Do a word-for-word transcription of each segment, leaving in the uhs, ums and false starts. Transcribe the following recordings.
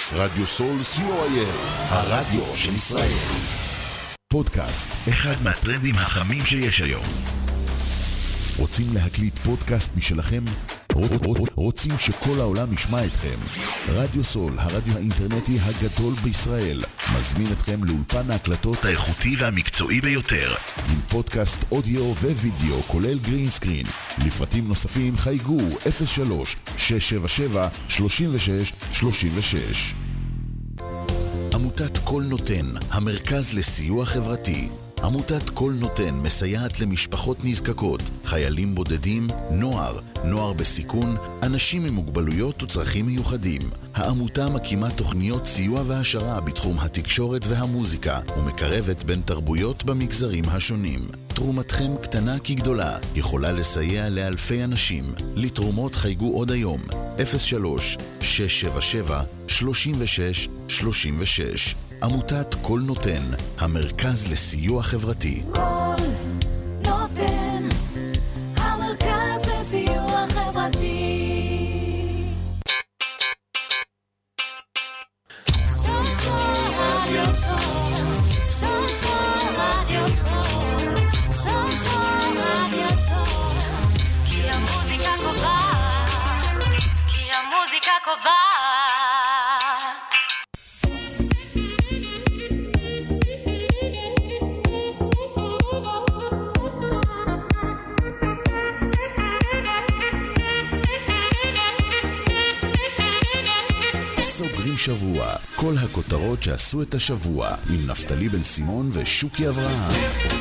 רדיו סול סי או איי אל, הרדיו של ישראל. פודקאסט, אחד מהטרנדים החמים שיש היום. רוצים להקליט פודקאסט משלכם? רוצים שכל העולם ישמע אתכם? רדיו סול, הרדיו האינטרנטי הגדול בישראל, מזמין אתכם לאולפן ההקלטות האיכותי והמקצועי ביותר, עם פודקאסט אודיו ווידאו כולל גרין סקרין. לפרטים נוספים חייגו אפס שלוש שש שבע שבע שלוש שש שלוש שש. עמותת כל נותן, המרכז לסיוע חברתי. עמותת כל נותן מסייעת למשפחות נזקקות, חיילים בודדים, נוער, נוער בסיכון, אנשים עם מוגבלויות וצרכים מיוחדים. העמותה מקימה תוכניות סיוע והשרה בתחום התקשורת והמוזיקה, ומקרבת בין תרבויות במגזרים השונים. תרומתכם קטנה כגדולה, יכולה לסייע לאלפי אנשים. לתרומות חייגו עוד היום, אפס שלוש שש שבע שבע שלוש שש שלוש שש. עמותת כל נותן, המרכז לסיוע חברתי. כל נותן, המרכז לסיוע חברתי. סול סול רדיו סול, סול סול רדיו סול, סול סול רדיו סול, כי המוזיקה קובעת, כי המוזיקה קובעת. שבוע, כל הכותרות שעשו את השבוע, עם נפתלי בן סימון ושוקי אברהם.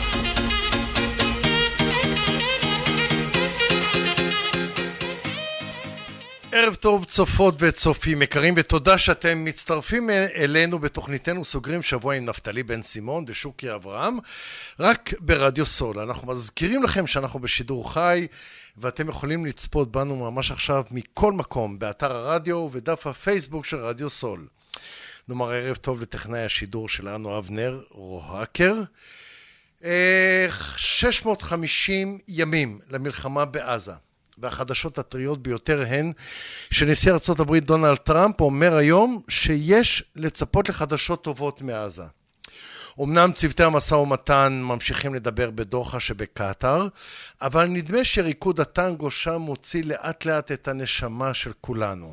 ערב טוב צופות וצופים יקרים, ותודה שאתם מצטרפים אלינו בתוכניתנו סוגרים שבוע עם נפתלי בן סימון ושוקי אברהם, רק ברדיו סול. אנחנו מזכירים לכם שאנחנו בשידור חי, ואתם יכולים לצפות בנו ממש עכשיו מכל מקום, באתר הרדיו ובדף הפייסבוק של רדיו סול. נאמר ערב טוב לטכנאי השידור שלנו אבנר רוהקר. שש מאות וחמישים ימים למלחמה בעזה. והחדשות הטריות ביותר הן שנשיא ארצות הברית דונלד טראמפ אומר היום שיש לצפות לחדשות טובות מעזה. אמנם צוותי המשא ומתן ממשיכים לדבר בדוחה שבקטר, אבל נדמה שריקוד הטנגו שם מוציא לאט לאט את הנשמה של כולנו.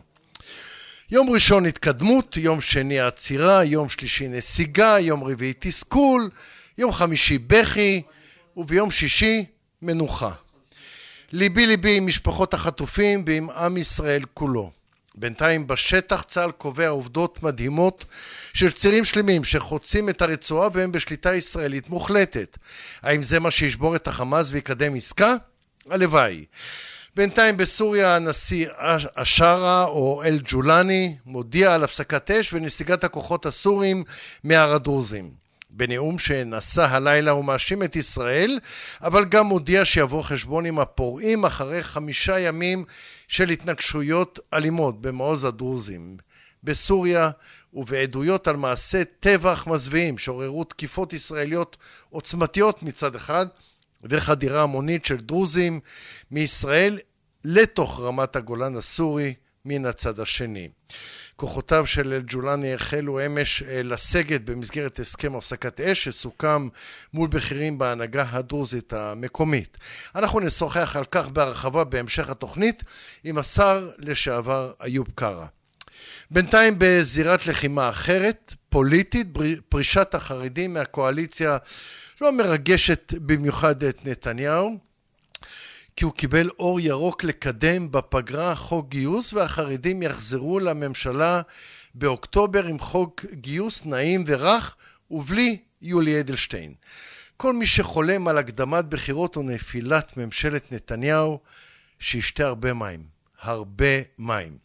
יום ראשון התקדמות, יום שני עצירה, יום שלישי נסיגה, יום רביעי תסכול, יום חמישי בכי, וביום שישי מנוחה. ליבי ליבי עם משפחות החטופים ועם עם ישראל כולו. בינתיים בשטח צה"ל קובע עובדות מדהימות של צירים שלמים שחוצים את הרצועה והם בשליטה ישראלית מוחלטת. האם זה מה שישבור את החמאס ויקדם עסקה? הלוואי. בינתיים בסוריה הנשיא אשרה או אל ג'ולני מודיע על הפסקת אש ונסיגת הכוחות הסורים מהר הדרוזים. בנאום שנשא הלילה הוא מאשים את ישראל, אבל גם מודיע שיבוא חשבון עם הפורעים אחרי חמישה ימים של התנגשויות אלימות במעוז הדרוזים. בסוריה ובעדויות על מעשה טבח מזוויעים שעוררו תקיפות ישראליות עוצמתיות מצד אחד, וחדירה המונית של דרוזים מישראל לתוך רמת הגולן הסורי מן הצד השני. כוחותיו של אל-ג'ולני החלו אמש לסגת במסגרת הסכם הפסקת אש שסוכם מול בכירים בהנהגה הדרוזית המקומית. אנחנו נשוחח על כך בהרחבה בהמשך התוכנית עם השר לשעבר איוב קרא. בינתיים בזירת לחימה אחרת, פוליטית, פרישת החרדים מהקואליציה לא מרגשת במיוחד את נתניהו, כי הוא קיבל אור ירוק לקדם בפגרה חוק גיוס, והחרדים יחזרו לממשלה באוקטובר עם חוק גיוס נעים ורך ובלי יולי אדלשטיין. כל מי שחולם על הקדמת בחירות ונפילת ממשלת נתניהו, שישתה הרבה מים, הרבה מים.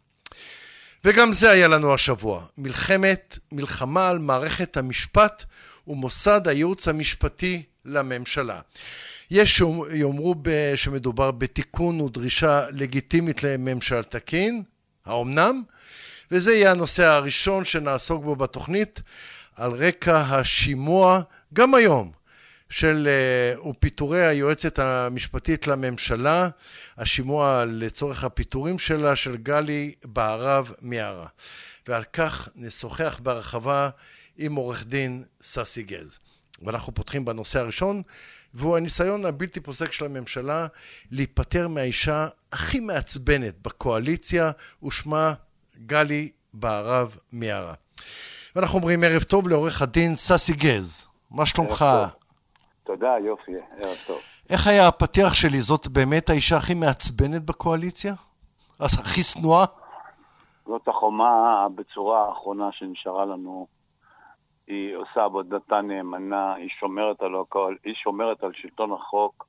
וגם זה היה לנו השבוע, מלחמת, מלחמה על מערכת המשפט ומוסד הייעוץ המשפטי לממשלה. יש שיאמרו שמדובר בתיקון ודרישה לגיטימית לממשל תקין, האומנם? וזה יהיה הנושא הראשון שנעסוק בו בתוכנית, על רקע השימוע גם היום של ופיטורי היועצת המשפטית לממשלה, השימוע לצורך הפיטורים שלה של גלי בהרב מיארה. ועל כך נשוחח בהרחבה עם עורך דין ססי גז. ואנחנו פותחים בנושא הראשון, והוא הניסיון הבלתי פוסק של הממשלה להיפטר מהאישה הכי מעצבנת בקואליציה, ושמה גלי בהרב מיארה. ואנחנו אומרים ערב טוב לעורך הדין ססי גז. מה שלומך? תודה, יופי, ערב טוב. איך היה הפתיח שלי? זאת באמת האישה הכי מעצבנת בקואליציה? אז הכי שנואה? זאת החומה בצורה האחרונה שנשארה לנו. היא עושה עבודתה נאמנה, היא שומרת על הכל, היא שומרת על שלטון החוק,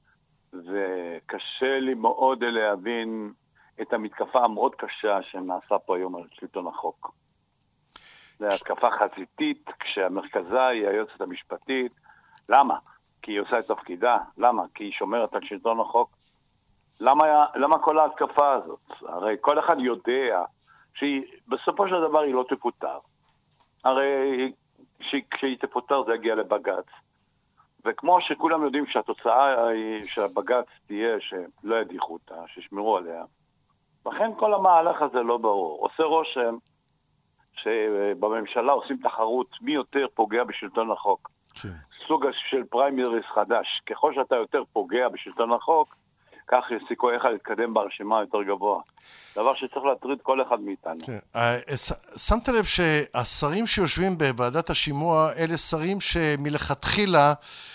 וקשה לי מאוד להבין את המתקפה המאוד קשה שנעשה פה היום על שלטון החוק. זו התקפה חזיתית, כשהמרכזה היא היועצת המשפטית. למה? כי היא עושה את תפקידה. למה? כי היא שומרת על שלטון החוק. למה, למה כל ההתקפה הזאת? הרי כל אחד יודע שבסופו של דבר היא לא תפוטר. הרי כשהיא תפוטר זה יגיע לבגץ. וכמו שכולם יודעים שהתוצאה היא שהבגץ תהיה שלא ידיחו אותה, שישמרו עליה. לכן כל המהלך הזה לא ברור. עושה רושם שבממשלה עושים תחרות מי יותר פוגע בשלטון החוק. כן. סוג של פריימריס חדש. ככל שאתה יותר פוגע בשלטון החוק, כך יש סיכוי איך להתקדם ברשימה יותר גבוה. דבר שצריך להטריד כל אחד מאיתנו. כן. שמת לב שהשרים שיושבים בוועדת השימוע, אלה שרים שמלכתחילה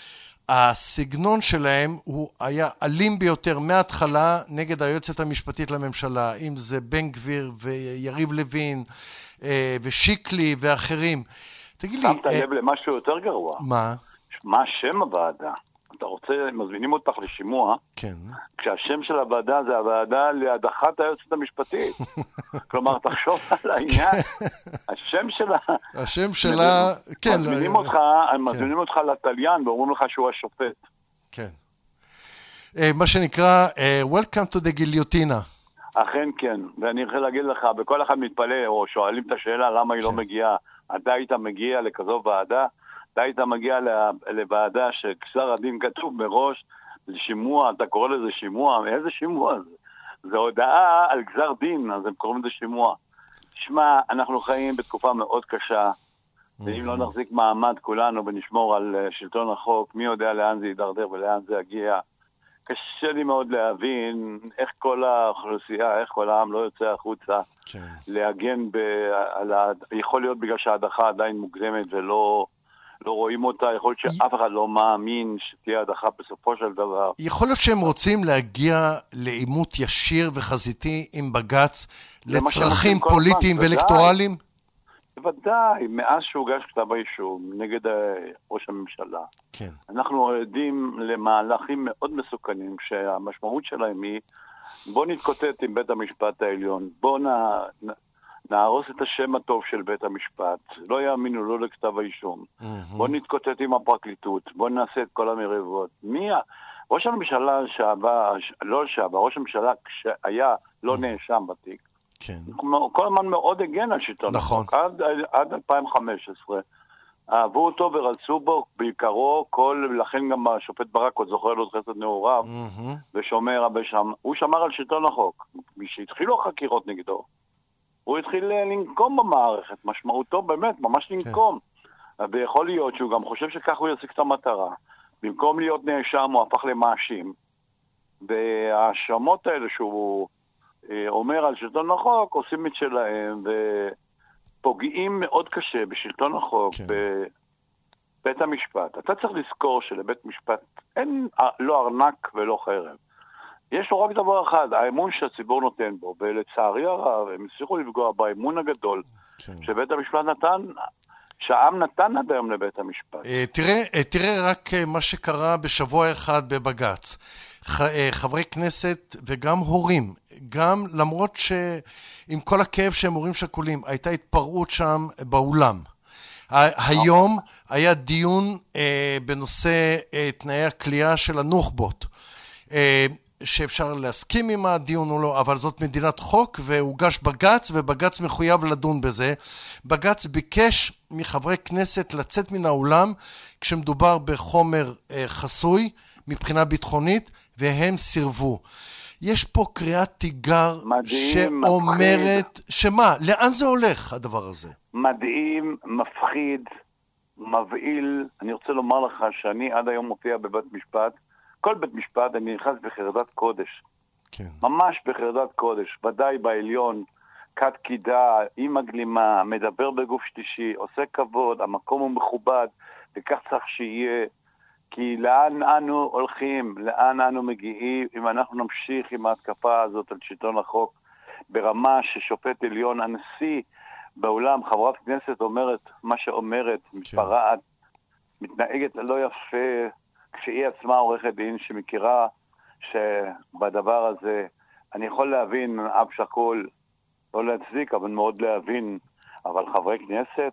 הסגנון שלהם הוא היה אלים ביותר מההתחלה נגד היועצת המשפטית לממשלה, אם זה בן גביר ויריב לוין ושיקלי ואחרים. תגיד לי... שמת לב למשהו יותר גרוע. מה? מה שם הוועדה? אתה רוצה, מזמינים אותך לשימוע, כן. כשהשם של הוועדה זה הוועדה להדחת היועצת המשפטית. כלומר, תחשוב על העניין. השם שלה... השם שלה... כן. מזמינים אותך, מזמינים אותך לטליין ואומרים לך שהוא השופט. כן. מה שנקרא, Welcome to the guillotine. אכן כן, ואני יכול להגיד לך, בכל אחד מתפלא, או שואלים את השאלה למה היא לא מגיעה, אתה היית מגיע לכזו ועדה, אתה היית מגיע לוועדה שגזר הדין כתוב מראש, לשימוע, אתה קורא לזה שימוע, איזה שימוע זה? זה הודעה על גזר דין, אז הם קוראים לזה שימוע. תשמע, אנחנו חיים בתקופה מאוד קשה, ואם לא נחזיק מעמד כולנו ונשמור על שלטון החוק, מי יודע לאן זה יידרדר ולאן זה יגיע. קשה לי מאוד להבין איך כל האוכלוסייה, איך כל העם לא יוצא החוצה, כן. להגן ב... על ה... יכול להיות בגלל שההדחה עדיין מוקדמת ולא לא רואים אותה, יכול להיות שאף אחד לא מאמין שתהיה הדחה בסופו של דבר. יכול להיות שהם רוצים להגיע לעימות ישיר וחזיתי עם בגץ לצרכים פוליטיים ואלקטורליים? בוודאי, מאז שהוגש כתב האישום נגד ראש הממשלה. כן. אנחנו עדים למהלכים מאוד מסוכנים, שהמשמעות שלהם היא, בוא נתקוטט עם בית המשפט העליון, בוא נ... נהרוס את השם הטוב של בית המשפט, לא יאמינו לא לכתב האישום, mm-hmm. בוא נתקוטט עם הפרקליטות, בוא נעשה את כל המריבות. מי? ראש הממשלה שעבר, לא שעבר, ראש הממשלה כשהיה לא mm-hmm. נאשם בתיק, כן. כל הזמן מאוד הגן על שלטון נכון. החוק, עד, עד אלפיים וחמש עשרה. אהבו אותו ורצו בו בעיקרו, כל, לכן גם השופט ברק עוד זוכר לו חסד נעוריו, mm-hmm. ושומר, בשם, הוא שמר על שלטון החוק, כשהתחילו החקירות נגדו, הוא התחיל לנקום במערכת, משמעותו באמת, ממש לנקום. כן. ויכול להיות שהוא גם חושב שכך הוא ישיג את המטרה. במקום להיות נאשם, הוא הפך למאשים. וההאשמות האלה שהוא אה, אומר על שלטון החוק, עושים את שלהם, ופוגעים מאוד קשה בשלטון החוק, כן. בבית המשפט. אתה צריך לזכור שלבית משפט אין לא ארנק ולא חרב. יש לו רק דבר אחד, האמון שהציבור נותן בו, ולצערי הרב, הם הצליחו לפגוע באמון הגדול, כן. שבית המשפט נתן, שהעם נתן עד היום לבית המשפט. תראה, תראה רק מה שקרה בשבוע אחד בבגץ. חברי כנסת וגם הורים, גם למרות שעם כל הכאב שהם הורים שכולים, הייתה התפרעות שם באולם. היום היה דיון בנושא תנאי הכלייה של הנוח'בות. שאפשר להסכים עם הדיון או לא, אבל זאת מדינת חוק, והוגש בגץ, ובגץ מחויב לדון בזה. בגץ ביקש מחברי כנסת לצאת מן האולם, כשמדובר בחומר אה, חסוי, מבחינה ביטחונית, והם סירבו. יש פה קריאת תיגר מדהים, שאומרת, מפחיד. שמה, לאן זה הולך הדבר הזה? מדהים, מפחיד, מבעיל. אני רוצה לומר לך שאני עד היום מופיע בבית משפט, כל בית משפט אני נכנס בחרדת קודש. כן. ממש בחרדת קודש, ודאי בעליון, קד קידה, עם הגלימה, מדבר בגוף שלישי, עושה כבוד, המקום הוא מכובד, וכך צריך שיהיה. כי לאן אנו הולכים, לאן אנו מגיעים, אם אנחנו נמשיך עם ההתקפה הזאת על שלטון החוק, ברמה ששופט עליון, הנשיא בעולם, חברת כנסת אומרת מה שאומרת, כן. מתפרעת, מתנהגת לא יפה, כשהיא עצמה עורכת דין שמכירה שבדבר הזה, אני יכול להבין, אב שכול, לא להצדיק, אבל מאוד להבין, אבל חברי כנסת,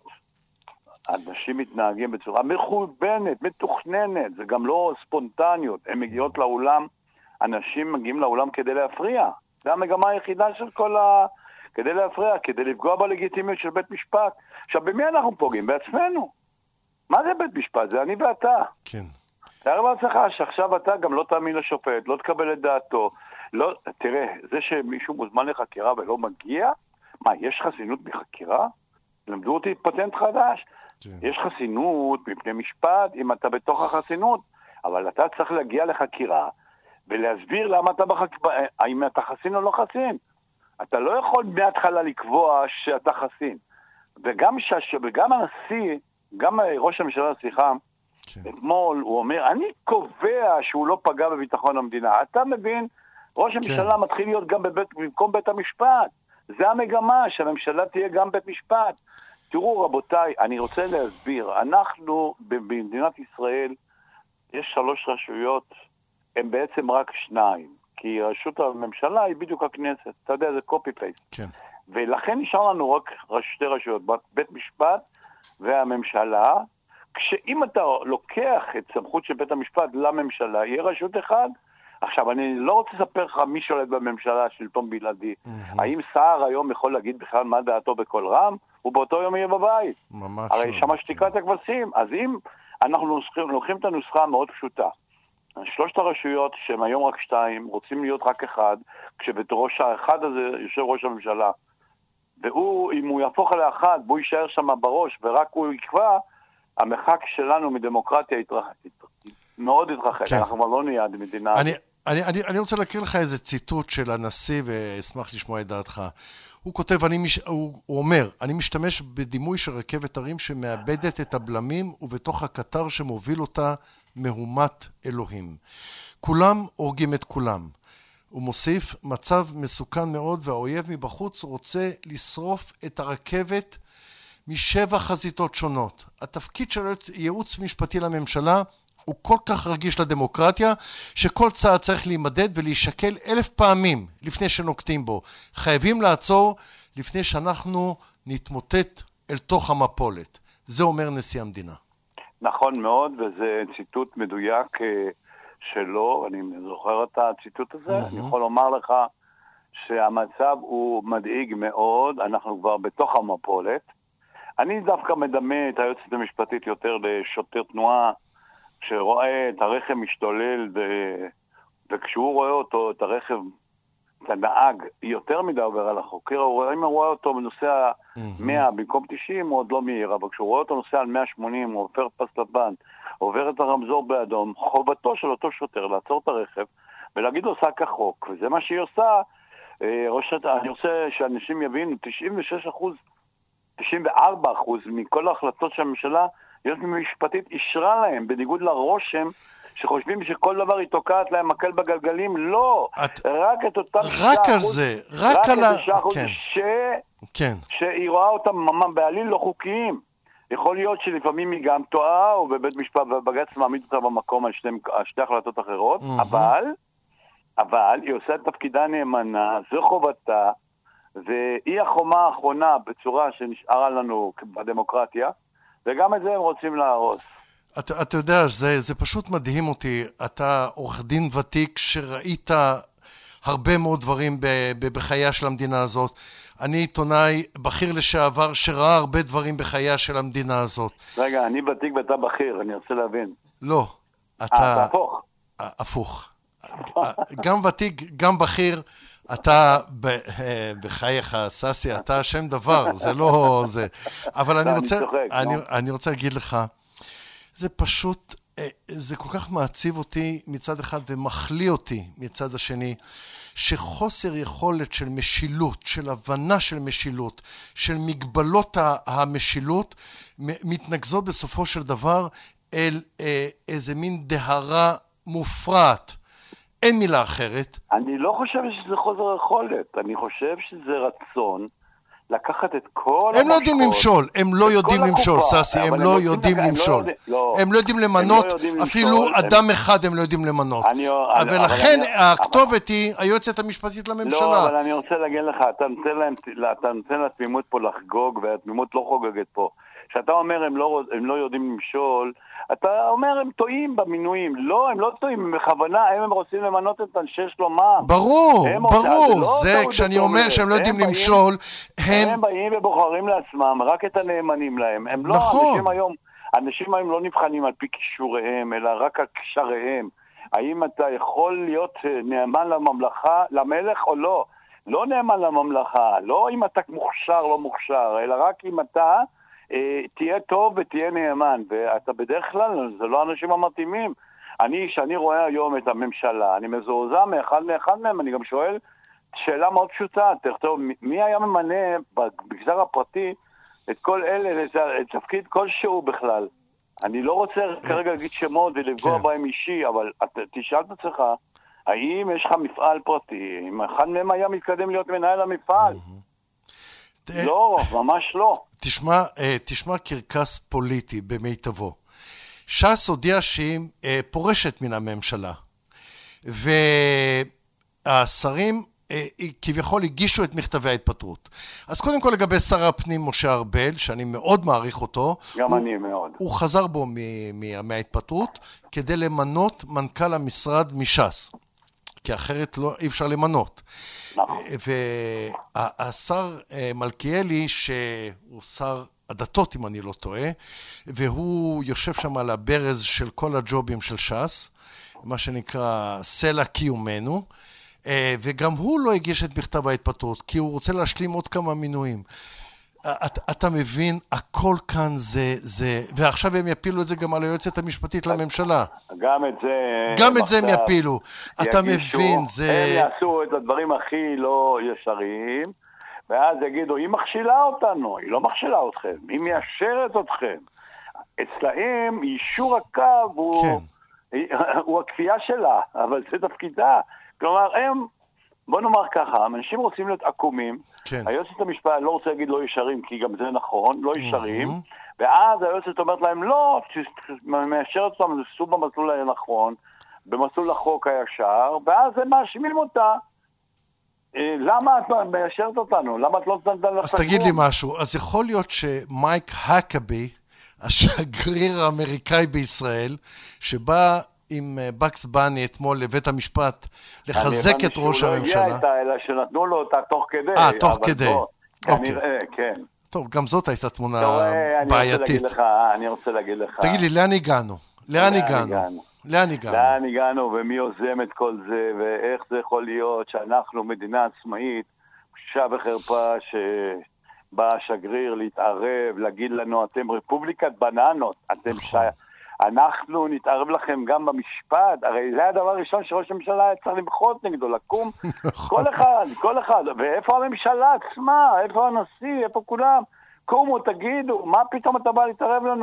אנשים מתנהגים בצורה מכוונת, מתוכננת, זה גם לא ספונטניות, הם מגיעות לאולם, אנשים מגיעים לאולם כדי להפריע, זה המגמה היחידה של כל ה... כדי להפריע, כדי לפגוע בלגיטימיות של בית משפט. עכשיו, במי אנחנו פוגעים? בעצמנו. מה זה בית משפט? זה אני ואתה. כן. תאר לעצמך שעכשיו אתה גם לא תאמין לשופט, לא תקבל את דעתו, לא... תראה, זה שמישהו מוזמן לחקירה ולא מגיע, מה, יש חסינות מחקירה? למדו אותי פטנט חדש. כן. יש חסינות מפני משפט אם אתה בתוך החסינות, אבל אתה צריך להגיע לחקירה ולהסביר למה אתה בחקירה, האם אתה חסין או לא חסין. אתה לא יכול מההתחלה לקבוע שאתה חסין. וגם, שש... וגם הנשיא, גם ראש הממשלה, סליחה, כן. אתמול הוא אומר, אני קובע שהוא לא פגע בביטחון המדינה. אתה מבין, ראש הממשלה כן. מתחיל להיות גם בבית, במקום בית המשפט. זה המגמה, שהממשלה תהיה גם בית משפט. תראו רבותיי, אני רוצה להסביר, אנחנו במדינת ישראל, יש שלוש רשויות, הם בעצם רק שניים, כי רשות הממשלה היא בדיוק הכנסת, אתה יודע, זה קופי-פייסט. כן. ולכן נשאר לנו רק שתי רשויות, בית משפט והממשלה, כשאם אתה לוקח את סמכות של בית המשפט לממשלה, יהיה רשות אחד. עכשיו, אני לא רוצה לספר לך מי שולט בממשלה, שלטון בלעדי. Mm-hmm. האם שר היום יכול להגיד בכלל מה דעתו בכל רם? הוא באותו יום יהיה בבית. ממש הרי שמה שתיקת הכבשים. אז אם אנחנו לוקחים, לוקחים את הנוסחה המאוד פשוטה, שלושת הרשויות שהם היום רק שתיים, רוצים להיות רק אחד, כשבתורו האחד הזה יושב ראש הממשלה, והוא, אם הוא יהפוך לאחד, והוא יישאר שם בראש, ורק הוא יקבע, המרחק שלנו מדמוקרטיה יתרח... מאוד התרחק. כן. אנחנו כבר לא נהיה מדינה. אני, אני, אני, אני רוצה להקריא לך איזה ציטוט של הנשיא, ואשמח לשמוע את דעתך. הוא כותב, אני מש... הוא, הוא אומר, אני משתמש בדימוי של רכבת הרים שמאבדת את הבלמים, ובתוך הקטר שמוביל אותה מהומת אלוהים. כולם הורגים את כולם. הוא מוסיף, מצב מסוכן מאוד, והאויב מבחוץ רוצה לשרוף את הרכבת משבע חזיתות שונות. התפקיד של ייעוץ משפטי לממשלה הוא כל כך רגיש לדמוקרטיה, שכל צעד צריך להימדד ולהישקל אלף פעמים לפני שנוקטים בו. חייבים לעצור לפני שאנחנו נתמוטט אל תוך המפולת. זה אומר נשיא המדינה. נכון מאוד, וזה ציטוט מדויק שלו, אני זוכר את הציטוט הזה, mm-hmm. אני יכול לומר לך שהמצב הוא מדאיג מאוד, אנחנו כבר בתוך המפולת. אני דווקא מדמה את היועצת המשפטית יותר לשוטר תנועה, שרואה את הרכב משתולל, ו... וכשהוא רואה אותו, את הרכב, את הנהג, יותר מדי עובר על החוקר, אם הוא רואה אותו בנוסע מאה במקום תשעים, הוא עוד לא מהיר, אבל כשהוא רואה אותו נוסע על מאה ושמונים, הוא עובר פס לבן, עובר את הרמזור באדום, חובתו של אותו שוטר לעצור את הרכב, ולהגיד לו עושה כחוק, וזה מה שהיא עושה. ראשת, אני רוצה שאנשים יבינו, תשעים ושש אחוז, תשעים וארבע אחוז מכל ההחלטות של הממשלה, היועצת המשפטית אישרה להם, בניגוד לרושם, שחושבים שכל דבר היא תוקעת להם מקל בגלגלים, לא, את... רק את אותם רק על זה, רק, רק על ה... כן. ש... כן. שהיא רואה אותם ממש בעליל לא חוקיים. יכול להיות שלפעמים היא גם טועה, או בבית משפט ובג"ץ מעמיד אותה במקום על שתי, על שתי החלטות אחרות, mm-hmm. אבל, אבל היא עושה את תפקידה נאמנה, זו חובתה, והיא החומה האחרונה בצורה שנשארה לנו בדמוקרטיה, וגם את זה הם רוצים להרוס. אתה, אתה יודע, זה, זה פשוט מדהים אותי. אתה עורך דין ותיק שראית הרבה מאוד דברים ב, ב, בחייה של המדינה הזאת. אני עיתונאי בכיר לשעבר שראה הרבה דברים בחייה של המדינה הזאת. רגע, אני ותיק ואתה בכיר, אני רוצה להבין. לא. אה, אתה... אתה הפוך. הפוך. גם ותיק, גם בכיר. אתה ב- בחייך, ססי, אתה שם דבר, זה לא זה. אבל אני אני רוצה, צוחק, אני, נו. אני רוצה להגיד לך, זה פשוט, אה, זה כל כך מעציב אותי מצד אחד ומחליא אותי מצד השני, שחוסר יכולת של משילות, של הבנה של משילות, של מגבלות ה- המשילות, מ- מתנגזות בסופו של דבר אל אה, איזה מין דהרה מופרעת. אין מילה אחרת. אני לא חושב שזה חוזר יכולת, אני חושב שזה רצון לקחת את כל הם לא יודעים למשול, הם לא יודעים כל למשול, הקופה, ססי, אבל הם הם לא רוצים יודעים לק- הם לא למשול. יודעים- לא. הם לא יודעים הם למנות, לא יודעים אפילו למשול, הם- אדם אחד הם לא יודעים למנות. אני- אבל- ולכן אבל אני- הכתובת היא היועצת המשפטית לא, לממשלה. אבל אני רוצה להגיד לך, אתה נותן להם, אתה נותן לתמימות פה לחגוג, והתמימות לא חוגגת פה. כשאתה אומר הם לא, הם לא יודעים למשול, אתה אומר הם טועים במינויים. לא, הם לא טועים, הם בכוונה, הם, הם רוצים למנות את אנשי שלומם. ברור, הם רוצים- ברור, לא זה טעות כשאני בתום אומר לב. שהם לא הם יודעים באים- למשול, הם... הם באים ובוחרים לעצמם, רק את הנאמנים להם. הם לא, נכון. אנשים היום, אנשים היום לא נבחנים על פי כישוריהם, אלא רק על קשריהם. האם אתה יכול להיות נאמן לממלכה, למלך או לא? לא נאמן לממלכה, לא אם אתה מוכשר, לא מוכשר, אלא רק אם אתה אה, תהיה טוב ותהיה נאמן. ואתה בדרך כלל, זה לא האנשים המתאימים. אני, שאני רואה היום את הממשלה, אני מזועזע מאחד מאחד מהם, אני גם שואל שאלה מאוד פשוטה, תכתוב, מי היה ממנה במגזר הפרטי את כל אלה, את תפקיד כלשהו בכלל? אני לא רוצה כרגע להגיד שמות ולפגוע כן. בהם אישי, אבל אתה תשאל את עצמך, האם יש לך מפעל פרטי? אם אחד מהם היה מתקדם להיות מנהל המפעל? לא, ממש לא. תשמע, אה, תשמע קרקס פוליטי במיטבו. ש"ס הודיעה שהיא אה, פורשת מן הממשלה, והשרים אה, כביכול הגישו את מכתבי ההתפטרות. אז קודם כל לגבי שר הפנים משה ארבל, שאני מאוד מעריך אותו, גם הוא, אני מאוד. הוא חזר בו מ, מ, מההתפטרות כדי למנות מנכ"ל המשרד מש"ס, כי אחרת לא, אי אפשר למנות. נכון. והשר מלכיאלי, שהוא שר הדתות אם אני לא טועה, והוא יושב שם על הברז של כל הג'ובים של ש"ס, מה שנקרא סלע קיומנו, וגם הוא לא הגיש את מכתב ההתפטרות, כי הוא רוצה להשלים עוד כמה מינויים. אתה, אתה מבין, הכל כאן זה, זה, ועכשיו הם יפילו את זה גם על היועצת המשפטית לממשלה. גם את זה... גם את זה הם יפילו. אתה יגישו, מבין, זה... הם יעשו את הדברים הכי לא ישרים, ואז יגידו, היא מכשילה אותנו, היא לא מכשילה אתכם, היא מיישרת אתכם. אצלהם אישור הקו הוא, כן. הוא הכפייה שלה, אבל זה תפקידה. כלומר, הם, בוא נאמר ככה, אנשים רוצים להיות עקומים, כן. היועצת המשפט לא רוצה להגיד לא ישרים, כי גם זה נכון, לא ישרים, ואז היועצת אומרת להם, לא, מאשרת אותם, זה סוג במסלול הנכון, במסלול החוק הישר, ואז הם מאשימים אותה. למה את מאשרת אותנו? למה את לא נתנת לך? אז תגיד לי משהו, אז יכול להיות שמייק הקאבי, השגריר האמריקאי בישראל, שבא עם בקס בני אתמול לבית המשפט לחזק את ראש הממשלה. אני הבנתי שהוא לא הגיע איתה, אלא שנתנו לו אותה תוך כדי. אה, תוך כדי. כנראה, כן. טוב, גם זאת הייתה תמונה בעייתית. בעייתית. אני רוצה להגיד לך. תגיד לי, לאן הגענו? לאן הגענו? לאן הגענו? לאן הגענו ומי יוזם את כל זה ואיך זה יכול להיות שאנחנו מדינה עצמאית, בושה וחרפה שבא השגריר להתערב, להגיד לנו אתם רפובליקת בננות, אתם ש... אנחנו נתערב לכם גם במשפט, הרי זה הדבר הראשון שראש הממשלה היה צריך למחות נגדו, לקום, כל אחד, כל אחד, ואיפה הממשלה עצמה, איפה הנשיא, איפה כולם, קומו, תגידו, מה פתאום אתה בא להתערב לנו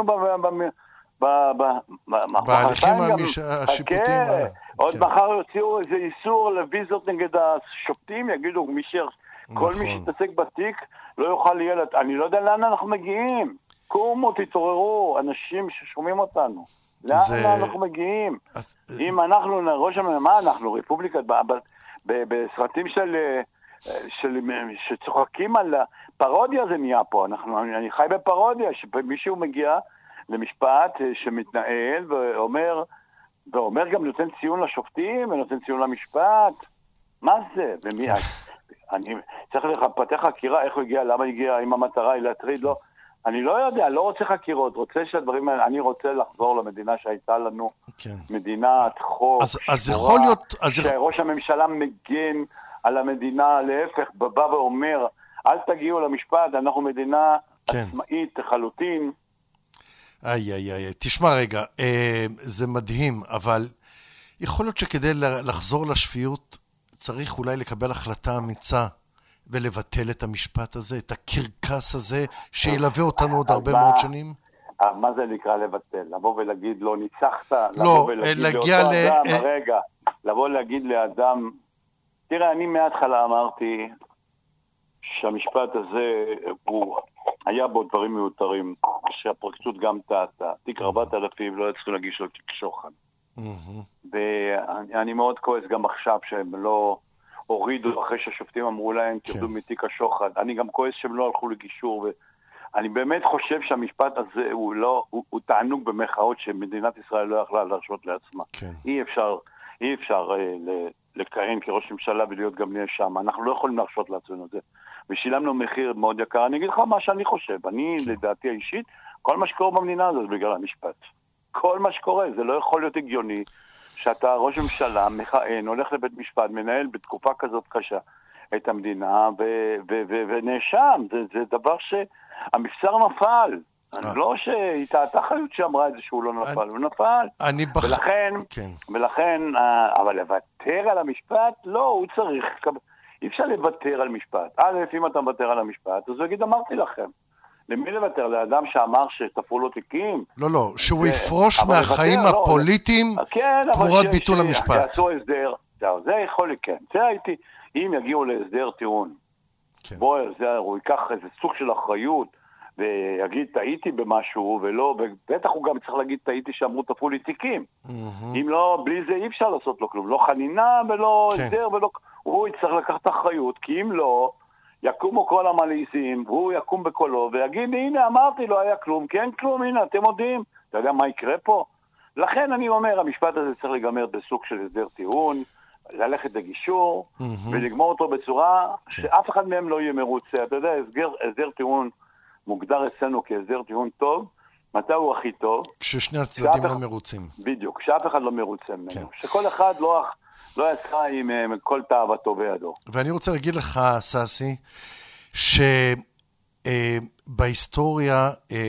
בהליכים השיפוטיים? עוד מחר יוציאו איזה איסור לוויזות נגד השופטים, יגידו, כל מי שיתעסק בתיק לא יוכל ילד, אני לא יודע לאן אנחנו מגיעים. קומו, תתעוררו, אנשים ששומעים אותנו. לאן זה... אנחנו מגיעים? אז... אם אנחנו, ראש הממשלה, מה אנחנו? רפובליקת, בסרטים של, של, שצוחקים על פרודיה זה נהיה פה. אנחנו, אני חי בפרודיה, שמישהו מגיע למשפט שמתנהל ואומר, ואומר גם נותן ציון לשופטים ונותן ציון למשפט. מה זה? ומי? אני צריך לפתח חקירה, איך הוא הגיע, למה הגיע, אם המטרה היא להטריד, לא. אני לא יודע, לא רוצה חקירות, רוצה שהדברים האלה, אני רוצה לחזור למדינה שהייתה לנו, כן. מדינת חוק, אז, אז יכול להיות, אז שראש הממשלה מגן על המדינה, להפך, בא ואומר, אל תגיעו למשפט, אנחנו מדינה כן. עצמאית, לחלוטין. איי, איי, איי, תשמע רגע, אה, זה מדהים, אבל יכול להיות שכדי לחזור לשפיות, צריך אולי לקבל החלטה אמיצה, ולבטל את המשפט הזה, את הקרקס הזה, שילווה אותנו עוד הרבה מאוד שנים? מה זה נקרא לבטל? לבוא ולהגיד לא ניצחת? לא, להגיע ל... אדם, רגע, לבוא להגיד לאדם, תראה, אני מההתחלה אמרתי שהמשפט הזה, הוא היה בו דברים מיותרים, שהפרקצות גם טעתה, תיק ארבעת אלפים לא יצטרכו להגיש לו תיק שוחד. ואני מאוד כועס גם עכשיו שהם לא... הורידו אחרי שהשופטים אמרו להם, תרדו מתיק השוחד. אני גם כועס שהם לא הלכו לגישור, ואני באמת חושב שהמשפט הזה הוא לא, הוא, הוא תענוג במחאות שמדינת ישראל לא יכלה להרשות לעצמה. כן. אי אפשר, אי אפשר אה, לכהן כראש ממשלה ולהיות גם נאשם. אנחנו לא יכולים להרשות לעצמנו את זה. ושילמנו מחיר מאוד יקר. אני אגיד לך מה שאני חושב. אני, כן. לדעתי האישית, כל מה שקורה במדינה הזאת בגלל המשפט. כל מה שקורה, זה לא יכול להיות הגיוני. שאתה ראש ממשלה, מכהן, הולך לבית משפט, מנהל בתקופה כזאת קשה את המדינה, ו- ו- ו- ונאשם. זה, זה דבר שהמבצר נפל. אני לא שהייתה חיות שאמרה את זה שהוא לא נפל, אני, הוא נפל. אני בח... ולכן, כן. ולכן, אבל לוותר על המשפט, לא, הוא צריך, אי אפשר לוותר על משפט. א', אם אתה מוותר על המשפט, אז הוא יגיד, אמרתי לכם. למי לוותר? לאדם שאמר שתפרו לו תיקים? לא, לא, שהוא יפרוש מהחיים הפוליטיים תמורת ביטול המשפט. יעשו הסדר, זה יכול לי, כן. זה הייתי, אם יגיעו להסדר טיעון, בוא, הוא ייקח איזה סוג של אחריות, ויגיד, טעיתי במשהו, ולא, ובטח הוא גם צריך להגיד, טעיתי שאמרו תפרו לי תיקים. אם לא, בלי זה אי אפשר לעשות לו כלום. לא חנינה ולא הסדר, ולא... הוא יצטרך לקחת אחריות, כי אם לא... יקומו כל המליזים, והוא יקום בקולו, ויגיד, הנה, אמרתי, לא היה כלום, כן כלום, הנה, אתם יודעים, אתה יודע מה יקרה פה? לכן אני אומר, המשפט הזה צריך להיגמר בסוג של הסדר טיעון, ללכת לגישור, ולגמור אותו בצורה שאף אחד מהם לא יהיה מרוצה. אתה יודע, הסדר, הסדר טיעון מוגדר אצלנו כהסדר טיעון טוב, מתי הוא הכי טוב? כששני הצדדים לא מרוצים. בדיוק, כשאף אחד לא מרוצה ממנו. שכל אחד לא... לא יצא עם כל תאוותו בידו. ואני רוצה להגיד לך, ססי, שבהיסטוריה,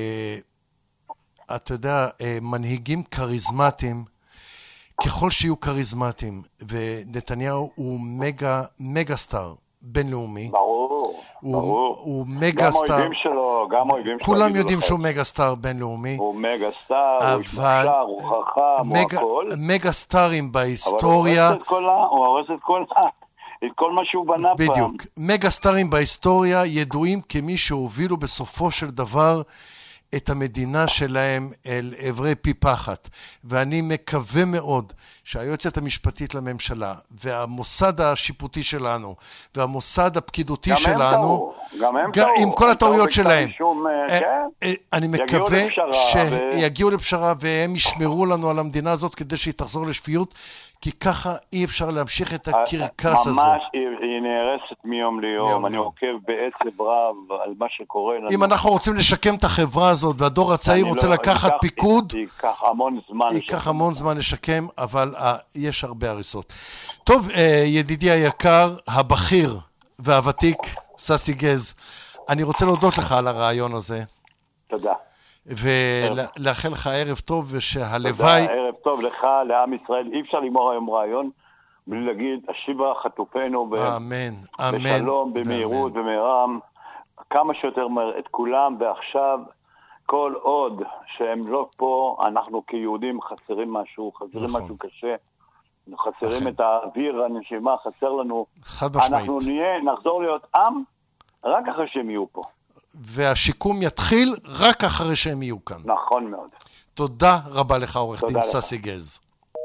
אתה יודע, מנהיגים קריזמטיים, ככל שיהיו קריזמטיים, ונתניהו הוא מגה, מגה סטאר בינלאומי. ברור, הוא, ברור. הוא מגה סטאר. גם אויבים שלו, גם אויבים שלו. כולם יודעים שהוא מגה סטאר בינלאומי. הוא מגה סטאר, הוא מוכשר, הוא חכם, הוא הכל. מגה סטארים בהיסטוריה. אבל הוא הורס את כל ה... את כל מה שהוא בנה פעם. בדיוק. מגה סטארים בהיסטוריה ידועים כמי שהובילו בסופו של דבר את המדינה שלהם אל עברי פי פחת. ואני מקווה מאוד שהיועצת המשפטית לממשלה והמוסד השיפוטי שלנו והמוסד הפקידותי גם שלנו, הם טעו, גם הם טעו. עם כל הטעויות שלהם, שום, כן? אני מקווה שיגיעו לפשרה והם ישמרו לנו על המדינה הזאת כדי שהיא תחזור לשפיות, כי ככה אי אפשר להמשיך את הקרקס הזה. ממש היא נהרסת מיום ליום, אני עוקב בעצב רב על מה שקורה לנו. אם אנחנו רוצים לשקם את החברה הזאת, והדור הצעיר רוצה לקחת פיקוד, ייקח המון זמן לשקם. ייקח המון זמן לשקם, אבל יש הרבה הריסות. טוב, ידידי היקר, הבכיר והוותיק, ססי גז, אני רוצה להודות לך על הרעיון הזה. תודה. ולאחל לך ערב טוב, ושהלוואי... תודה, ערב טוב לך, לעם ישראל. אי אפשר לגמור היום רעיון, בלי להגיד, השיבה חטופינו אמן, אמן, בשלום, במהירות ומהרם, כמה שיותר מהר את כולם, ועכשיו, כל עוד שהם לא פה, אנחנו כיהודים חסרים משהו, חסרים נכון. משהו קשה, חסרים אחרי. את האוויר, הנשימה, חסר לנו. חד משמעית. אנחנו נהיה, נחזור להיות עם, רק אחרי שהם יהיו פה. והשיקום יתחיל רק אחרי שהם יהיו כאן. נכון מאוד. תודה רבה לך, עורך דין ססי גז.